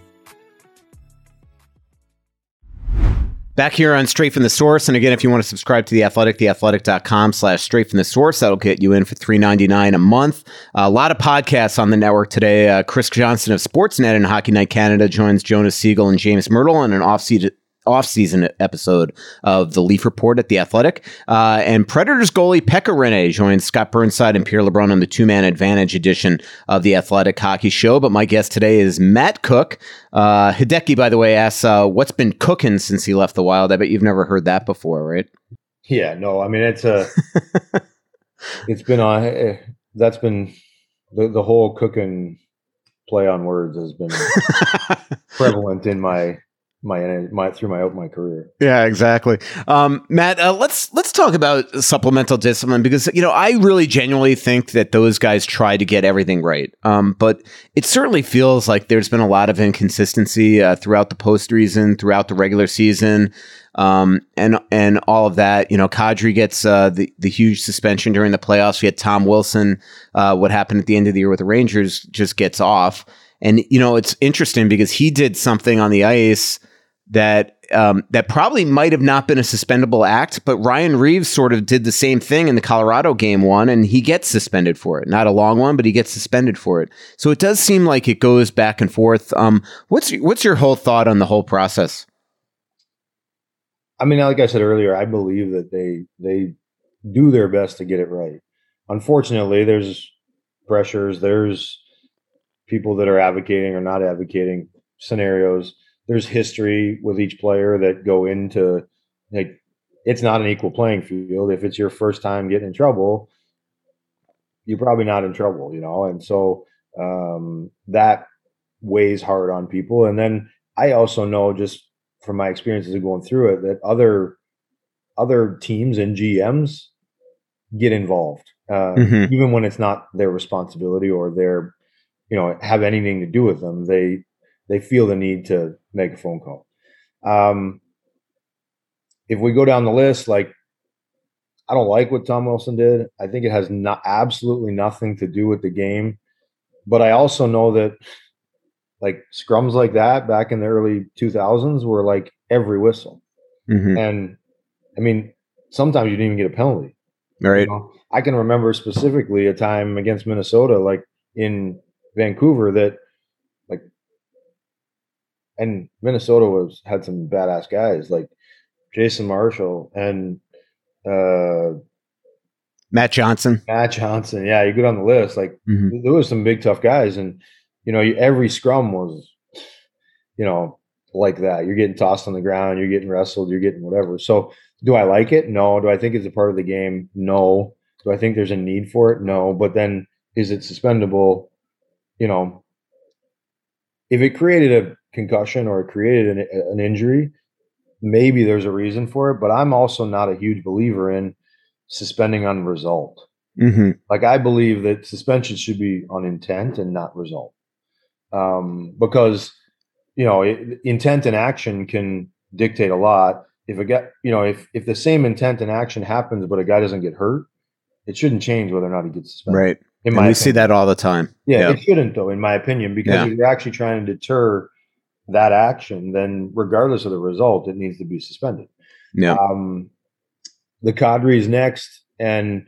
Back here on Straight from the Source. And again, if you want to subscribe to The Athletic, theathletic.com/straight from the source, that'll get you in for $3.99 a month. A lot of podcasts on the network today. Chris Johnson of Sportsnet and Hockey Night Canada joins Jonas Siegel and James Myrtle on an off-season episode of The Leaf Report at The Athletic. And Predators goalie Pekka Rinne joins Scott Burnside and Pierre LeBrun on the two-man advantage edition of The Athletic Hockey Show. But my guest today is Matt Cooke. Hideki, by the way, asks, what's been cooking since he left the Wild? I bet you've never heard that before, right? Yeah, no, it's been on, that's been the whole cooking play on words has been prevalent in my throughout my career. Yeah, exactly. Matt, let's talk about supplemental discipline, because I really genuinely think that those guys try to get everything right. But it certainly feels like there's been a lot of inconsistency throughout the postseason, throughout the regular season. and all of that. Kadri gets the huge suspension during the playoffs. We had Tom Wilson. What happened at the end of the year with the Rangers just gets off. And, it's interesting because he did something on the ice that probably might have not been a suspendable act, but Ryan Reeves sort of did the same thing in the Colorado game 1, and he gets suspended for it. Not a long one, but he gets suspended for it. So it does seem like it goes back and forth. What's your whole thought on the whole process? I mean, like I said earlier, I believe that they do their best to get it right. Unfortunately, there's pressures, there's people that are advocating or not advocating scenarios. There's history with each player that go into, like, it's not an equal playing field. If it's your first time getting in trouble, you're probably not in trouble, and so that weighs hard on people. And then I also know, just from my experiences of going through it, that other teams and GMs get involved, even when it's not their responsibility or their, have anything to do with them. They feel the need to make a phone call. If we go down the list, I don't like what Tom Wilson did. I think it has absolutely nothing to do with the game. But I also know that scrums like that back in the early 2000s were like every whistle. And I mean, sometimes you didn't even get a penalty. Right. I can remember specifically a time against Minnesota, in Vancouver, that and Minnesota had some badass guys like Jason Marshall and Matt Johnson. Yeah, you go down the list. There was some big tough guys, and every scrum was, like that. You're getting tossed on the ground, you're getting wrestled, you're getting whatever. So, do I like it? No. Do I think it's a part of the game? No. Do I think there's a need for it? No. But then, is it suspendable? If it created a concussion or it created an injury, maybe there's a reason for it. But I'm also not a huge believer in suspending on result. I believe that suspension should be on intent and not result, because intent and action can dictate a lot. If if the same intent and action happens but a guy doesn't get hurt, it shouldn't change whether or not he gets suspended. Right. And we see that all the time. Yeah, it shouldn't, though, in my opinion, because if you're actually trying to deter that action, then regardless of the result, it needs to be suspended. Yeah. The Kadri is next, and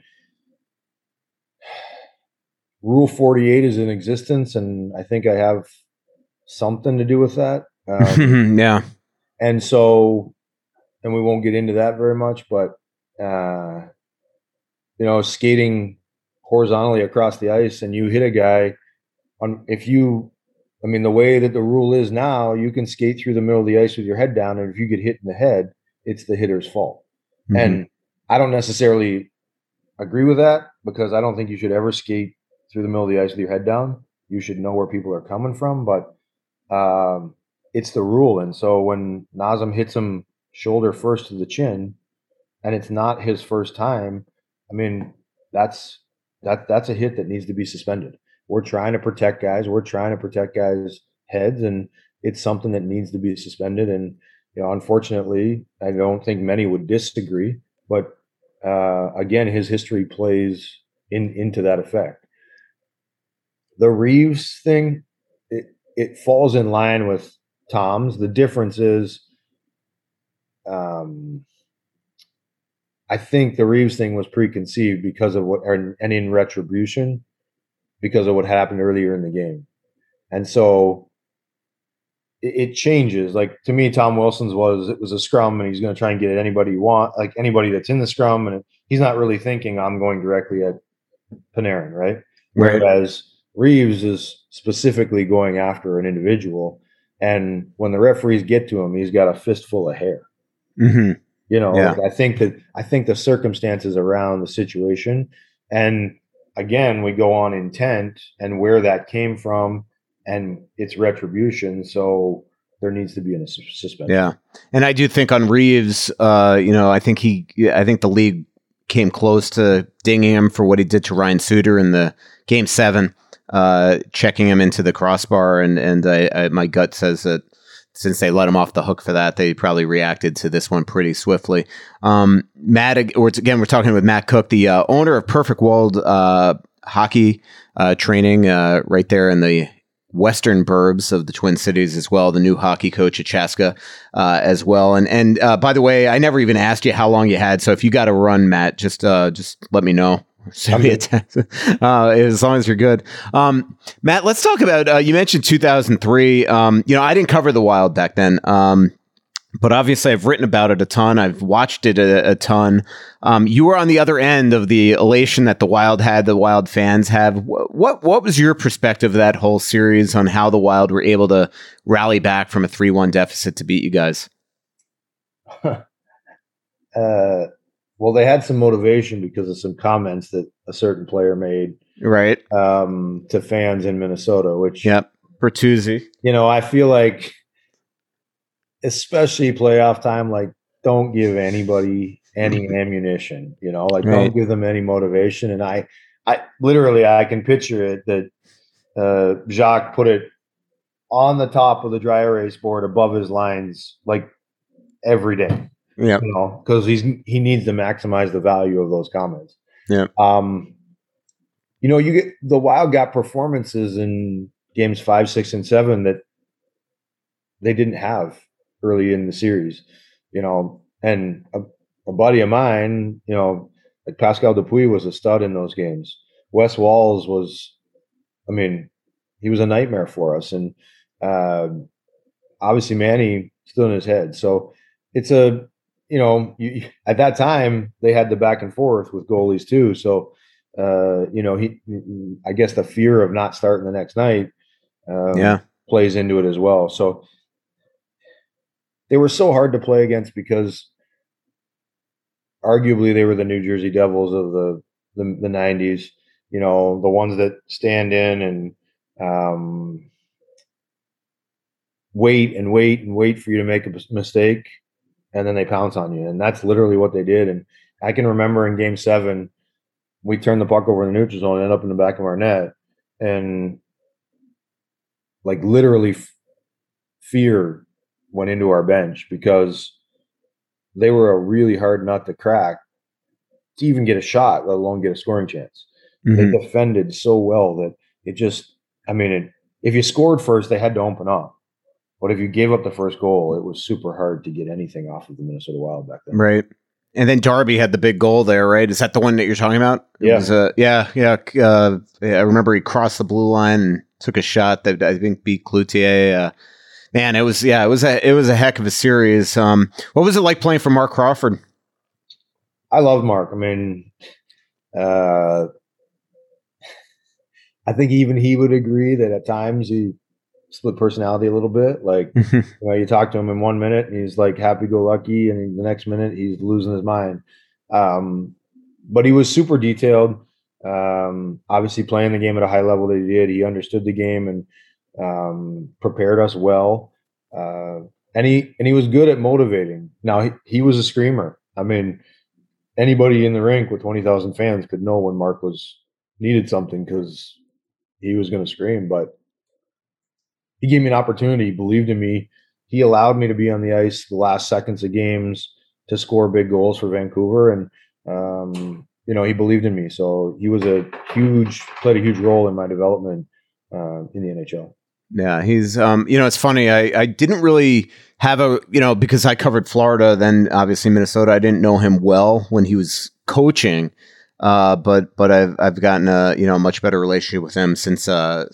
Rule 48 is in existence, and I think I have something to do with that. Yeah. And so, and we won't get into that very much, but skating horizontally across the ice and you hit a guy the way that the rule is now, you can skate through the middle of the ice with your head down, and if you get hit in the head, it's the hitter's fault. And I don't necessarily agree with that, because I don't think you should ever skate through the middle of the ice with your head down. You should know where people are coming from, but it's the rule. And so when Nazem hits him shoulder first to the chin, and it's not his first time, I mean, that's a hit that needs to be suspended. We're trying to protect guys. We're trying to protect guys' heads, and it's something that needs to be suspended. And unfortunately, I don't think many would disagree. But again, his history plays into that effect. The Reeves thing, it falls in line with Tom's. The difference is, I think the Reeves thing was preconceived because of and in retribution, because of what happened earlier in the game. And so it changes. To me, Tom Wilson's it was a scrum, and he's going to try and get at anybody you want, anybody that's in the scrum, and he's not really thinking, I'm going directly at Panarin, right? Whereas Reeves is specifically going after an individual, and when the referees get to him, he's got a fistful of hair. I think the circumstances around the situation, and again, we go on intent and where that came from, and it's retribution. So there needs to be a suspension. Yeah. And I do think on Reeves, I think the league came close to dinging him for what he did to Ryan Suter in the Game 7, checking him into the crossbar. And my gut says that since they let him off the hook for that, they probably reacted to this one pretty swiftly. Matt, we're talking with Matt Cook, the owner of Perfect World Hockey Training, right there in the western burbs of the Twin Cities as well, the new hockey coach at Chaska as well. And by the way, I never even asked you how long you had, so if you got to run, Matt, just let me know. Send me a text as long as you're good. Matt, let's talk about, you mentioned 2003. I didn't cover the Wild back then, but obviously I've written about it a ton. I've watched it a ton. You were on the other end of the elation that the Wild had, the Wild fans have. What was your perspective of that whole series on how the Wild were able to rally back from a 3-1 deficit to beat you guys? Well, they had some motivation because of some comments that a certain player made, right, to fans in Minnesota. Which, Bertuzzi. I feel like, especially playoff time, like, don't give anybody any ammunition. Don't give them any motivation. And I literally, I can picture it that Jacques put it on the top of the dry erase board above his lines, like, every day. Yeah, because he needs to maximize the value of those comments. Yeah. You get the Wild got performances in games 5, 6, and 7 that they didn't have early in the series. And a buddy of mine, like Pascal Dupuis was a stud in those games. Wes Walz was, he was a nightmare for us, and obviously Manny stood in his head. So it's at that time they had the back and forth with goalies too. So, I guess the fear of not starting the next night, plays into it as well. So they were so hard to play against because arguably they were the New Jersey Devils of the 90s, the ones that stand in and, wait for you to make a mistake. And then they pounce on you. And that's literally what they did. And I can remember in game 7, we turned the puck over in the neutral zone and ended up in the back of our net. And like literally fear went into our bench because they were a really hard nut to crack to even get a shot, let alone get a scoring chance. Mm-hmm. They defended so well that it just, if you scored first, they had to open up. But if you gave up the first goal, it was super hard to get anything off of the Minnesota Wild back then. Right. And then Darby had the big goal there, right? Is that the one that you're talking about? Yeah. I remember he crossed the blue line and took a shot that I think beat Cloutier. Man, it was a heck of a series. What was it like playing for Mark Crawford? I love Mark. I think even he would agree that at times he split personality a little bit. Like, you talk to him in 1 minute and he's like happy-go-lucky, and the next minute he's losing his mind. But he was super detailed. Obviously, playing the game at a high level that he did, he understood the game and prepared us well. And he was good at motivating. Now he was a screamer. Anybody in the rink with 20,000 fans could know when Mark needed something because he was going to scream, but he gave me an opportunity. He believed in me. He allowed me to be on the ice the last seconds of games to score big goals for Vancouver. And, he believed in me. So he was played a huge role in my development in the NHL. Yeah, he's, it's funny. I didn't really have because I covered Florida, then obviously Minnesota. I didn't know him well when he was coaching. But I've gotten a much better relationship with him since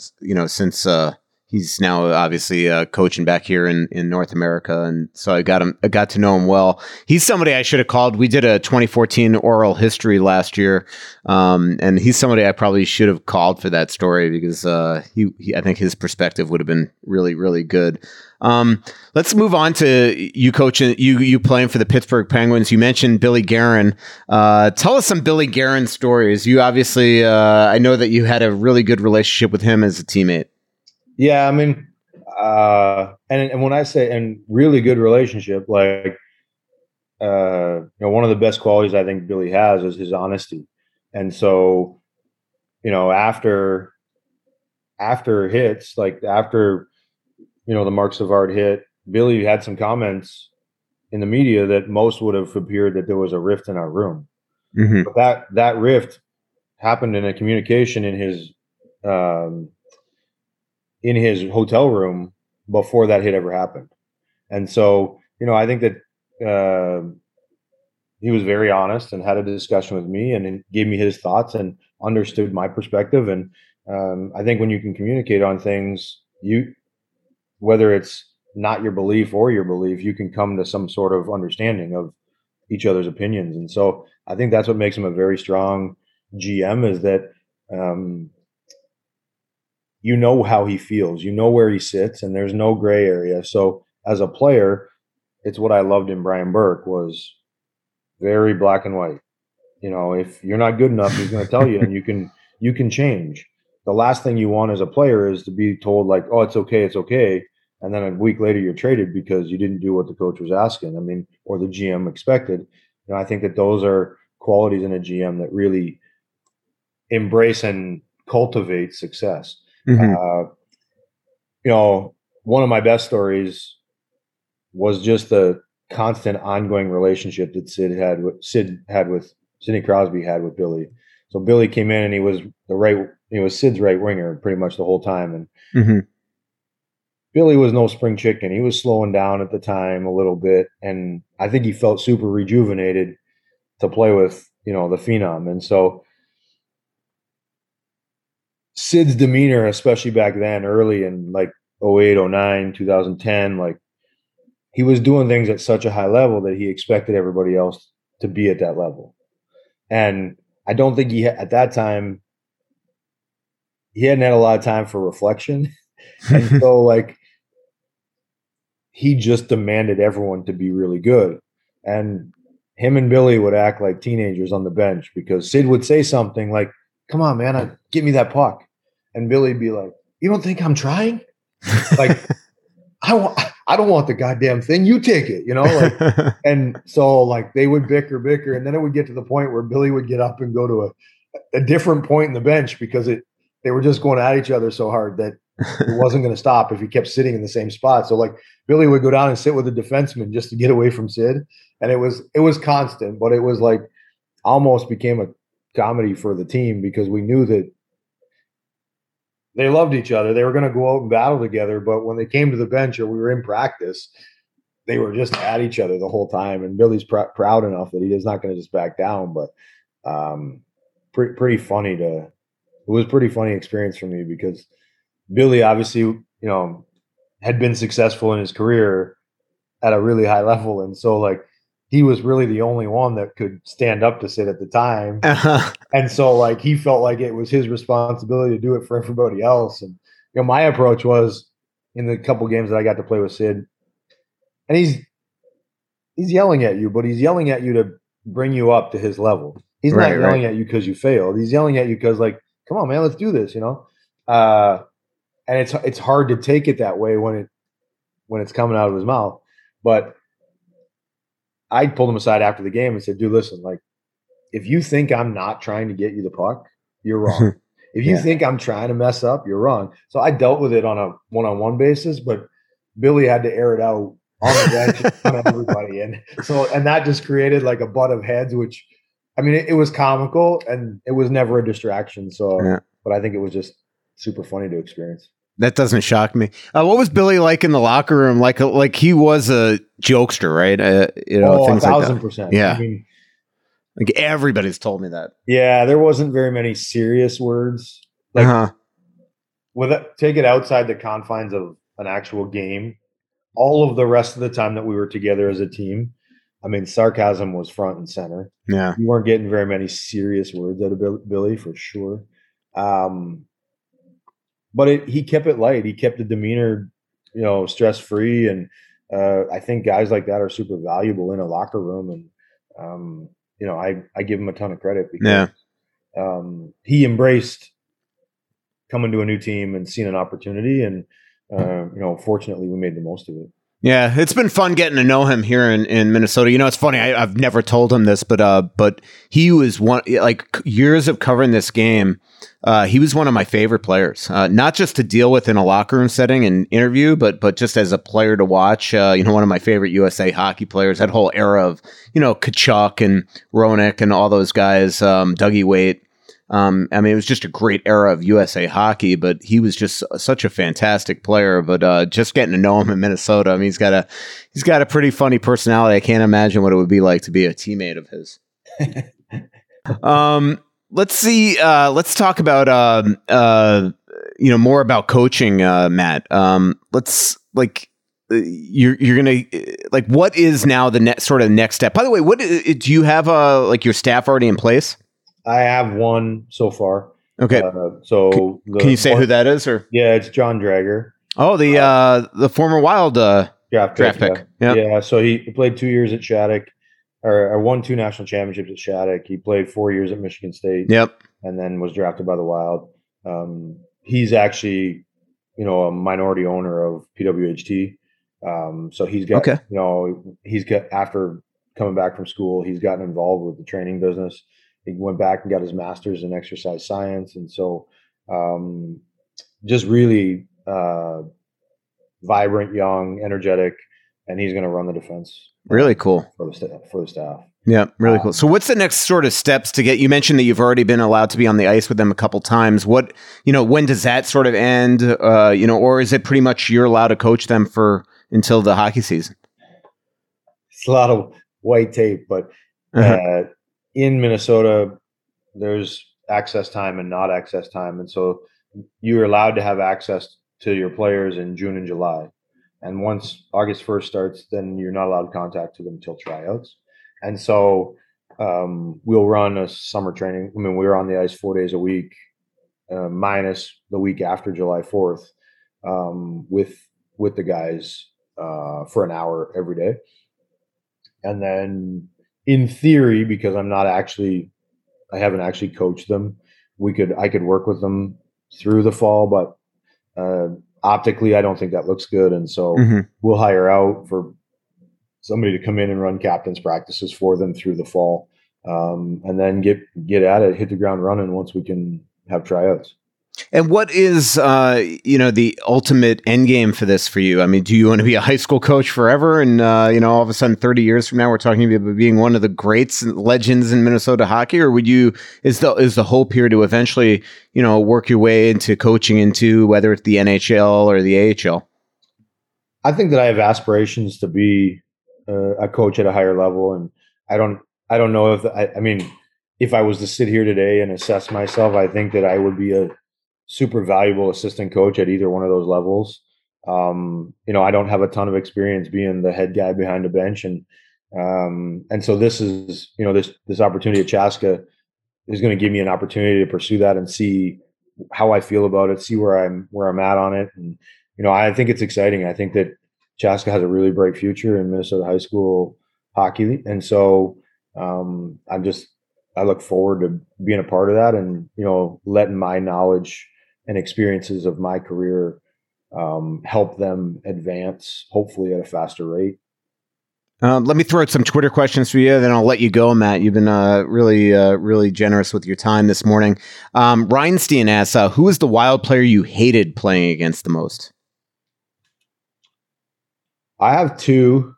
he's now obviously coaching back here in North America, and so I got to know him well. He's somebody I should have called. We did a 2014 oral history last year, and he's somebody I probably should have called for that story because I think his perspective would have been really, really good. Let's move on to you coaching, you playing for the Pittsburgh Penguins. You mentioned Billy Guerin. Tell us some Billy Guerin stories. You obviously, I know that you had a really good relationship with him as a teammate. Yeah, and when I say and really good relationship, like one of the best qualities I think Billy has is his honesty. And so, after hits, like after the Mark Savard hit Billy had some comments in the media that most would have appeared that there was a rift in our room. Mm-hmm. But that rift happened in a communication in his hotel room before that hit ever happened. And so, I think that he was very honest and had a discussion with me and gave me his thoughts and understood my perspective. And I think when you can communicate on things, whether it's not your belief or your belief, you can come to some sort of understanding of each other's opinions. And so I think that's what makes him a very strong GM, is that you know how he feels, you know where he sits, and there's no gray area. So as a player, it's what I loved in Brian Burke, was very black and white. If you're not good enough, he's going to tell you, and you can change. The last thing you want as a player is to be told like, oh, it's okay, and then a week later you're traded because you didn't do what the coach was asking. I mean, or the GM expected. I think that those are qualities in a GM that really embrace and cultivate success. Mm-hmm. One of my best stories was just the constant ongoing relationship that Sidney Crosby had with Billy. So Billy came in and he was Sid's right winger pretty much the whole time. And mm-hmm. Billy was no spring chicken. He was slowing down at the time a little bit. And I think he felt super rejuvenated to play with, the Phenom. And so Sid's demeanor, especially back then, early in like 08, 09, 2010, like he was doing things at such a high level that he expected everybody else to be at that level. And I don't think at that time, he hadn't had a lot of time for reflection. And so like, he just demanded everyone to be really good. And him and Billy would act like teenagers on the bench because Sid would say something like, come on, man, give me that puck. And Billy'd be like, you don't think I'm trying? Like, I don't want the goddamn thing. You take it, like, and so like they would bicker. And then it would get to the point where Billy would get up and go to a different point in the bench because they were just going at each other so hard that it wasn't going to stop if he kept sitting in the same spot. So like Billy would go down and sit with a defenseman just to get away from Sid. And it was constant, but it was like almost became a comedy for the team because we knew that they loved each other. They were going to go out and battle together. But when they came to the bench or we were in practice, they were just at each other the whole time. And Billy's proud enough that he is not going to just back down. But pretty funny it was a pretty funny experience for me because Billy obviously, had been successful in his career at a really high level. And so like, he was really the only one that could stand up to Sid at the time. Uh-huh. And so like, he felt like it was his responsibility to do it for everybody else. And, my approach was in the couple games that I got to play with Sid, and he's yelling at you, but he's yelling at you to bring you up to his level. He's not yelling at you because you failed. He's yelling at you because like, come on, man, let's do this, and it's hard to take it that way when it's coming out of his mouth. But I pulled him aside after the game and said, dude, listen, like, if you think I'm not trying to get you the puck, you're wrong. If you think I'm trying to mess up, you're wrong. So I dealt with it on a one-on-one basis, but Billy had to air it out on the bench in front of everybody. And that just created like a butt of heads, which, I mean, it was comical and it was never a distraction. So, but I think it was just super funny to experience. That doesn't shock me. What was Billy like in the locker room? Like he was a jokester, right? Things 1,000%. Like that. Yeah. I mean, like everybody's told me that. Yeah, there wasn't very many serious words. Like, take it outside the confines of an actual game. All of the rest of the time that we were together as a team, I mean, sarcasm was front and center. Yeah, you weren't getting very many serious words out of Billy for sure. But he kept it light. He kept the demeanor, stress-free. And I think guys like that are super valuable in a locker room. And, I give him a ton of credit because he embraced coming to a new team and seeing an opportunity. And, fortunately, we made the most of it. Yeah, it's been fun getting to know him here in Minnesota. You know, it's funny. I've never told him this, but he was one, like, years of covering this game. He was one of my favorite players, not just to deal with in a locker room setting and interview, but just as a player to watch. You know, one of my favorite USA hockey players. That whole era of, you know, Kachuk and Roenick and all those guys, Dougie Waite. I mean, it was just a great era of USA hockey, but he was just such a fantastic player. But just getting to know him in Minnesota, I mean, he's got a pretty funny personality. I can't imagine what it would be like to be a teammate of his. Let's see. Let's talk about you know, more about coaching, Matt. Let's you're gonna like, what is now the next step? By the way, what do you have? Like your staff already in place? I have one so far. Okay. Can you say who that is? Or yeah, it's John Drager. Oh, the former Wild draft pick. Yeah. So he played 2 years at Shattuck, or won 2 national championships at Shattuck. He played 4 years at Michigan State. Yep. And then was drafted by the Wild. He's actually, you know, a minority owner of PWHT. So he's got, you know, after coming back from school, he's gotten involved with the training business. He went back and got his master's in exercise science. And so just really vibrant, young, energetic, and he's going to run the defense. Really cool. For the staff. Yeah, really cool. So what's the next sort of steps to get, you mentioned that you've already been allowed to be on the ice with them a couple times. What, you know, when does that sort of end? You know, or is it pretty much you're allowed to coach them until the hockey season? It's a lot of white tape, but in Minnesota, there's access time and not access time. And so you're allowed to have access to your players in June and July. And once August 1st starts, then you're not allowed to contact them until tryouts. And so we'll run a summer training. I mean, we're on the ice 4 days a week, minus the week after July 4th, with the guys for an hour every day. And then in theory, because I haven't actually coached them, I could work with them through the fall, but optically, I don't think that looks good. And so we'll hire out for somebody to come in and run captain's practices for them through the fall, and then get at it, hit the ground running once we can have tryouts. And what is, you know, the ultimate end game for this for you? I mean, do you want to be a high school coach forever? And, you know, all of a sudden 30 years from now, we're talking about being one of the greats and legends in Minnesota hockey? Or is the hope here to eventually, you know, work your way into coaching into whether it's the NHL or the AHL? I think that I have aspirations to be a coach at a higher level. And I don't know I mean, if I was to sit here today and assess myself, I think that I would be a super valuable assistant coach at either one of those levels. You know, I don't have a ton of experience being the head guy behind the bench, and so this is, you know, this opportunity at Chaska is going to give me an opportunity to pursue that and see how I feel about it, see where I'm at on it, and you know, I think it's exciting. I think that Chaska has a really bright future in Minnesota high school hockey, and so I look forward to being a part of that, and you know, letting my knowledge and experiences of my career help them advance, hopefully at a faster rate. Let me throw out some Twitter questions for you, then I'll let you go, Matt. You've been really generous with your time this morning. Reinstein asks, who is the Wild player you hated playing against the most? I have two,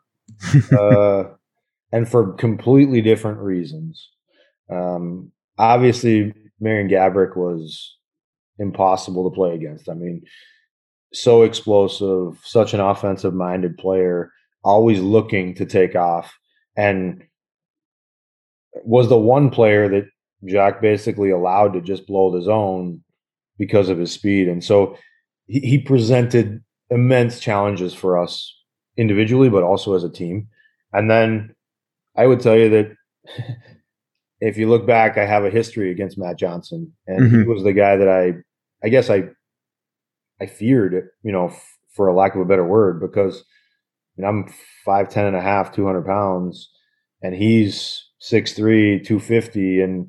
and for completely different reasons. Obviously, Marian Gaborik was impossible to play against. I mean, so explosive, such an offensive-minded player, always looking to take off, and was the one player that Jacques basically allowed to just blow the zone because of his speed. And so he presented immense challenges for us individually, but also as a team. And then I would tell you that if you look back, I have a history against Matt Johnson, and he was the guy that I guess I feared, you know, for a lack of a better word, because you know, I'm 5'10" and a half, 200 pounds, and he's 6'3", 250, and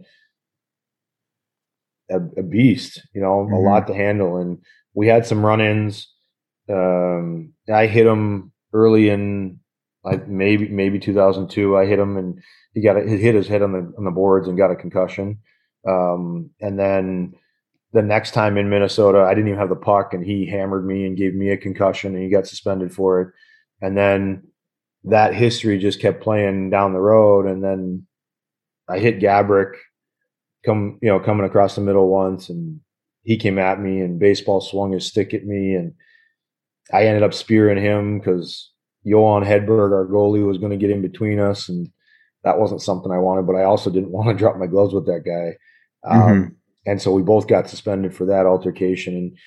a beast, you know, a lot to handle. And we had some run-ins. I hit him early in like maybe 2002. I hit him and he hit his head on the boards and got a concussion. And then the next time in Minnesota, I didn't even have the puck and he hammered me and gave me a concussion and he got suspended for it. And then that history just kept playing down the road. And then I hit Gabrick coming across the middle once, and he came at me and baseball swung his stick at me. And I ended up spearing him because Johan Hedberg, our goalie, was going to get in between us. And that wasn't something I wanted, but I also didn't want to drop my gloves with that guy. And so we both got suspended for that altercation. And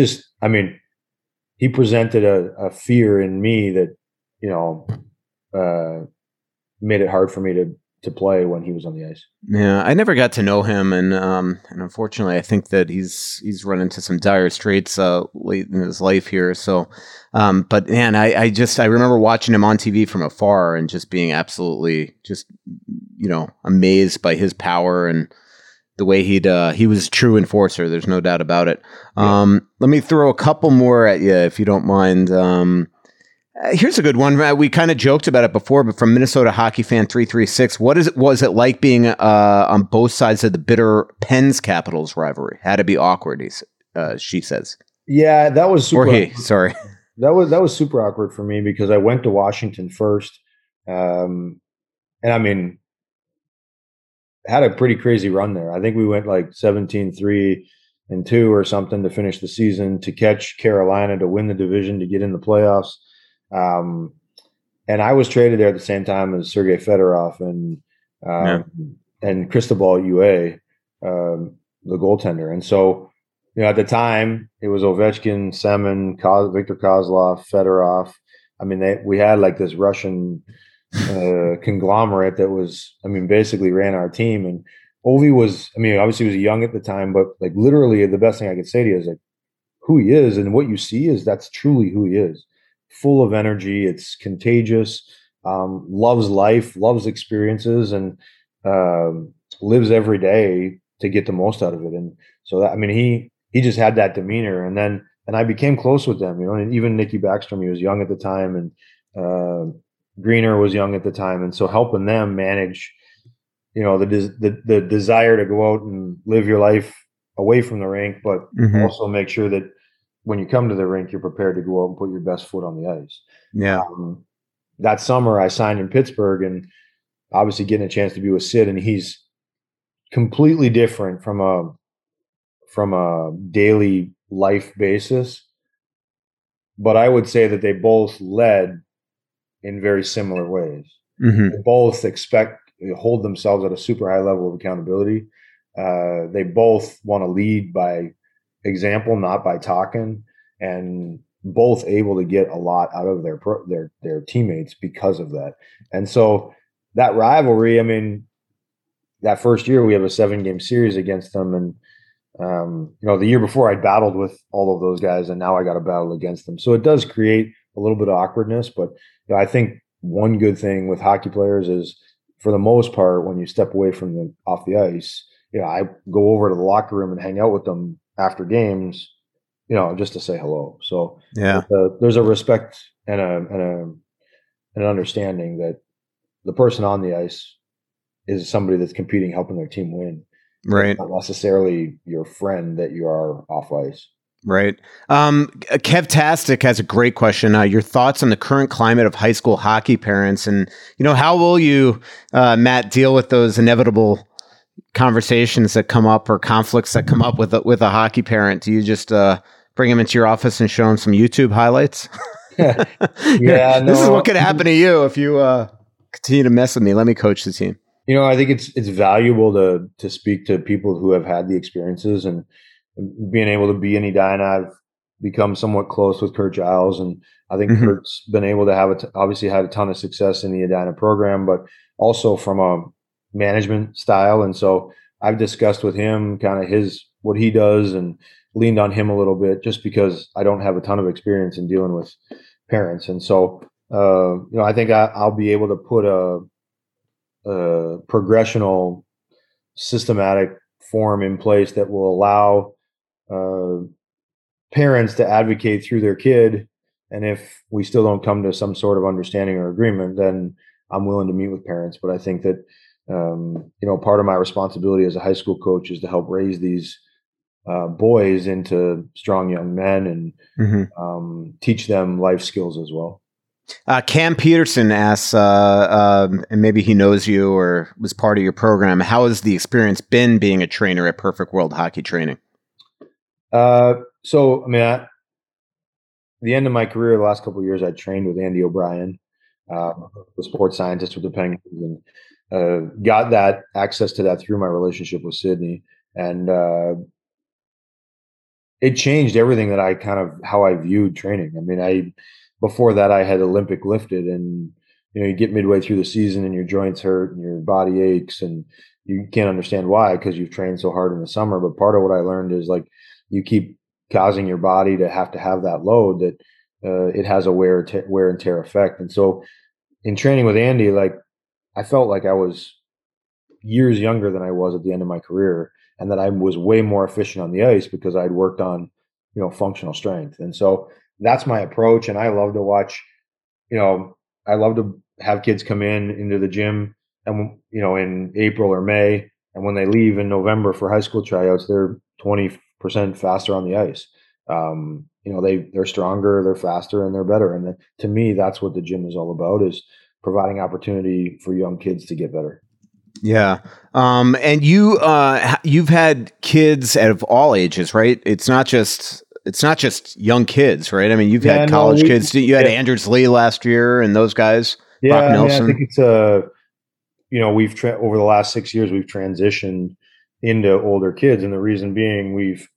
he presented a fear in me that, made it hard for me to play when he was on the ice. Yeah, I never got to know him, and unfortunately, I think that he's run into some dire straits late in his life here. So, but man, I remember watching him on TV from afar and just being absolutely just amazed by his power and the way he was a true enforcer. There's no doubt about it. Yeah. Let me throw a couple more at you if you don't mind. Here's a good one. We kind of joked about it before, but from Minnesota Hockey Fan 336, was it like being on both sides of the bitter Pens Capitals rivalry? Had to be awkward, she says. Yeah, that was super. Or he, sorry. That was super awkward for me because I went to Washington first, and had a pretty crazy run there. I think we went like 17-3-2 or something to finish the season, to catch Carolina to win the division to get in the playoffs. And I was traded there at the same time as Sergei Fedorov and Cristobal Ue, the goaltender. And so, at the time it was Ovechkin, Semin, Viktor Kozlov, Fedorov. We had like this Russian conglomerate that was, basically ran our team. And Ovi was, obviously he was young at the time, but like literally the best thing I could say to you is like who he is and what you see is that's truly who he is. Full of energy. It's contagious, loves life, loves experiences, and lives every day to get the most out of it. And so that, he just had that demeanor. And I became close with them, and even Nicky Backstrom, he was young at the time, and Greener was young at the time. And so helping them manage, the desire to go out and live your life away from the rink, but also make sure that when you come to the rink, you're prepared to go out and put your best foot on the ice. Yeah. That summer I signed in Pittsburgh, and obviously getting a chance to be with Sid, and he's completely different from a daily life basis. But I would say that they both led in very similar ways. They both hold themselves at a super high level of accountability. They both want to lead by example, not by talking, and both able to get a lot out of their teammates because of that. And so that rivalry, that first year we have a 7-game series against them, and the year before I battled with all of those guys, and now I got to battle against them. So it does create a little bit of awkwardness, but I think one good thing with hockey players is, for the most part, when you step away from off the ice, I go over to the locker room and hang out with them after games, just to say hello. So yeah, there's a respect and an understanding that the person on the ice is somebody that's competing, helping their team win. Right. It's not necessarily your friend that you are off ice. Right. Kevtastic has a great question. Your thoughts on the current climate of high school hockey parents, and how will you, Matt, deal with those inevitable conversations that come up or conflicts that come up with a hockey parent? Do you just bring them into your office and show them some YouTube highlights? Yeah, this is what could happen to you if you continue to mess with me. Let me coach the team. I think it's valuable to speak to people who have had the experiences, and being able to be in Edina. I've become somewhat close with Kurt Giles, and I think Kurt's been able to have obviously had a ton of success in the Edina program, but also from a management style. And so I've discussed with him kind of what he does, and leaned on him a little bit, just because I don't have a ton of experience in dealing with parents. And so I think I'll be able to put a progressional, systematic form in place that will allow parents to advocate through their kid And if we still don't come to some sort of understanding or agreement, then I'm willing to meet with parents. But I think that, part of my responsibility as a high school coach is to help raise these boys into strong young men and teach them life skills as well. Cam Peterson asks, and maybe he knows you or was part of your program, how has the experience been being a trainer at Perfect World Hockey Training? The end of my career, the last couple of years, I trained with Andy O'Brien, the sports scientist with the Penguins, and got that access to that through my relationship with Sydney. And it changed everything that how I viewed training. Before that, I had Olympic lifted, and you get midway through the season and your joints hurt and your body aches, and you can't understand why because you've trained so hard in the summer. But part of what I learned is you keep causing your body to have that load that it has a wear and tear effect. And so in training with Andy, I felt like I was years younger than I was at the end of my career, and that I was way more efficient on the ice because I'd worked on, functional strength. And so that's my approach. And I love to watch, I love to have kids come into the gym and, in April or May. And when they leave in November for high school tryouts, they're 20% faster on the ice. They're stronger, they're faster, and they're better. And to me, that's what the gym is all about, is providing opportunity for young kids to get better. Yeah. And you've had kids of all ages, right? It's not just young kids, right? You've had college kids. You had Anders Lee last year and those guys. Yeah. Brock Nelson. I think it's we've over the last 6 years, we've transitioned into older kids. And the reason being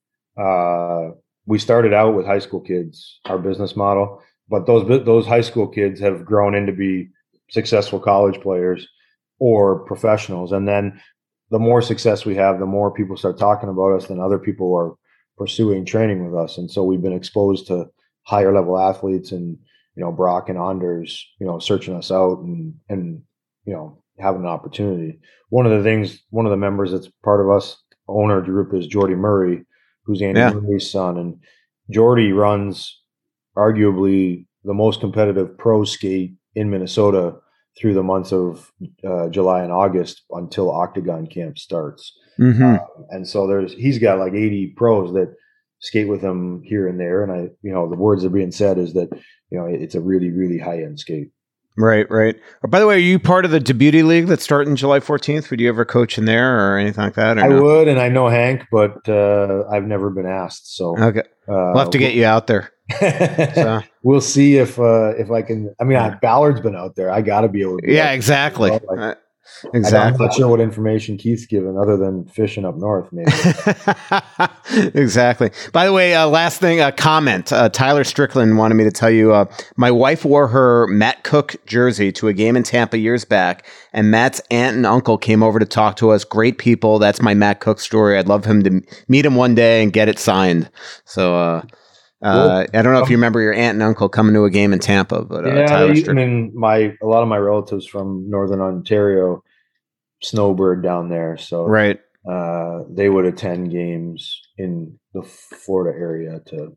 we started out with high school kids, our business model, but those high school kids have grown into be successful college players or professionals. And then the more success we have, the more people start talking about us, then other people are pursuing training with us. And so we've been exposed to higher level athletes, and, Brock and Anders, searching us out and having an opportunity. One of the members that's part of us owner group is Jordy Murray, who's Andy Murray's son. And Jordy runs arguably the most competitive pro skate in Minnesota through the months of July and August until Octagon camp starts. Mm-hmm. And so he's got 80 pros that skate with him here and there. And the words that are being said is that, it's a really, really high end skate. Right. By the way, are you part of the Debuty League that's starting July 14th? Would you ever coach in there or anything like that? I would, and I know Hank, but I've never been asked. So okay, we'll have to get you out there. So. We'll see if I can. Ballard's been out there. I got to be able to. Yeah, exactly. Exactly. I'm not sure what information Keith's given other than fishing up north, maybe. Exactly. By the way, last thing, a comment. Tyler Strickland wanted me to tell you, my wife wore her Matt Cook jersey to a game in Tampa years back, and Matt's aunt and uncle came over to talk to us. Great people. That's my Matt Cook story. I'd love him to meet him one day and get it signed. So, I don't know if you remember your aunt and uncle coming to a game in Tampa, but Tyler Strickland. A lot of my relatives from Northern Ontario snowbird down there, so right. They would attend games in the Florida area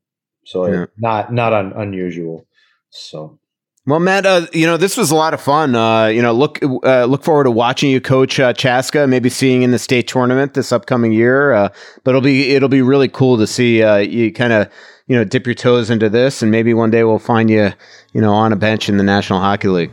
not unusual. So. Well, Matt, this was a lot of fun. Look forward to watching you coach Chaska, maybe seeing in the state tournament this upcoming year. But it'll be really cool to see you kind of dip your toes into this, and maybe one day we'll find you on a bench in the National Hockey League.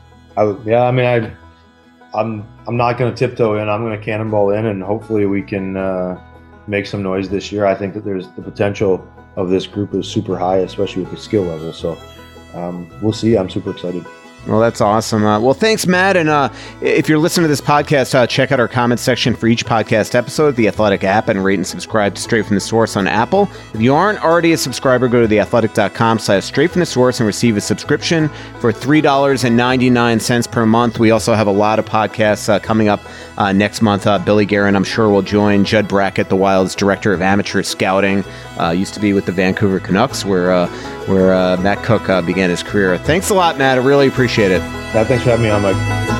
I'm not going to tiptoe in. I'm going to cannonball in, and hopefully we can make some noise this year. I think that there's the potential of this group is super high, especially with the skill level. So. We'll see. I'm super excited. Well, that's awesome. Well, thanks, Matt. And if you're listening to this podcast, check out our comments section for each podcast episode, the Athletic app, and rate and subscribe Straight from the Source on Apple. If you aren't already a subscriber, go to theathletic.com/Straight from the Source and receive a subscription for $3.99 per month. We also have a lot of podcasts coming up next month. Billy Guerin, I'm sure, will join. Judd Brackett, the Wild's director of amateur scouting, used to be with the Vancouver Canucks, where Matt Cook began his career. Thanks a lot, Matt. I really appreciate it. Thanks for having me on, Mike.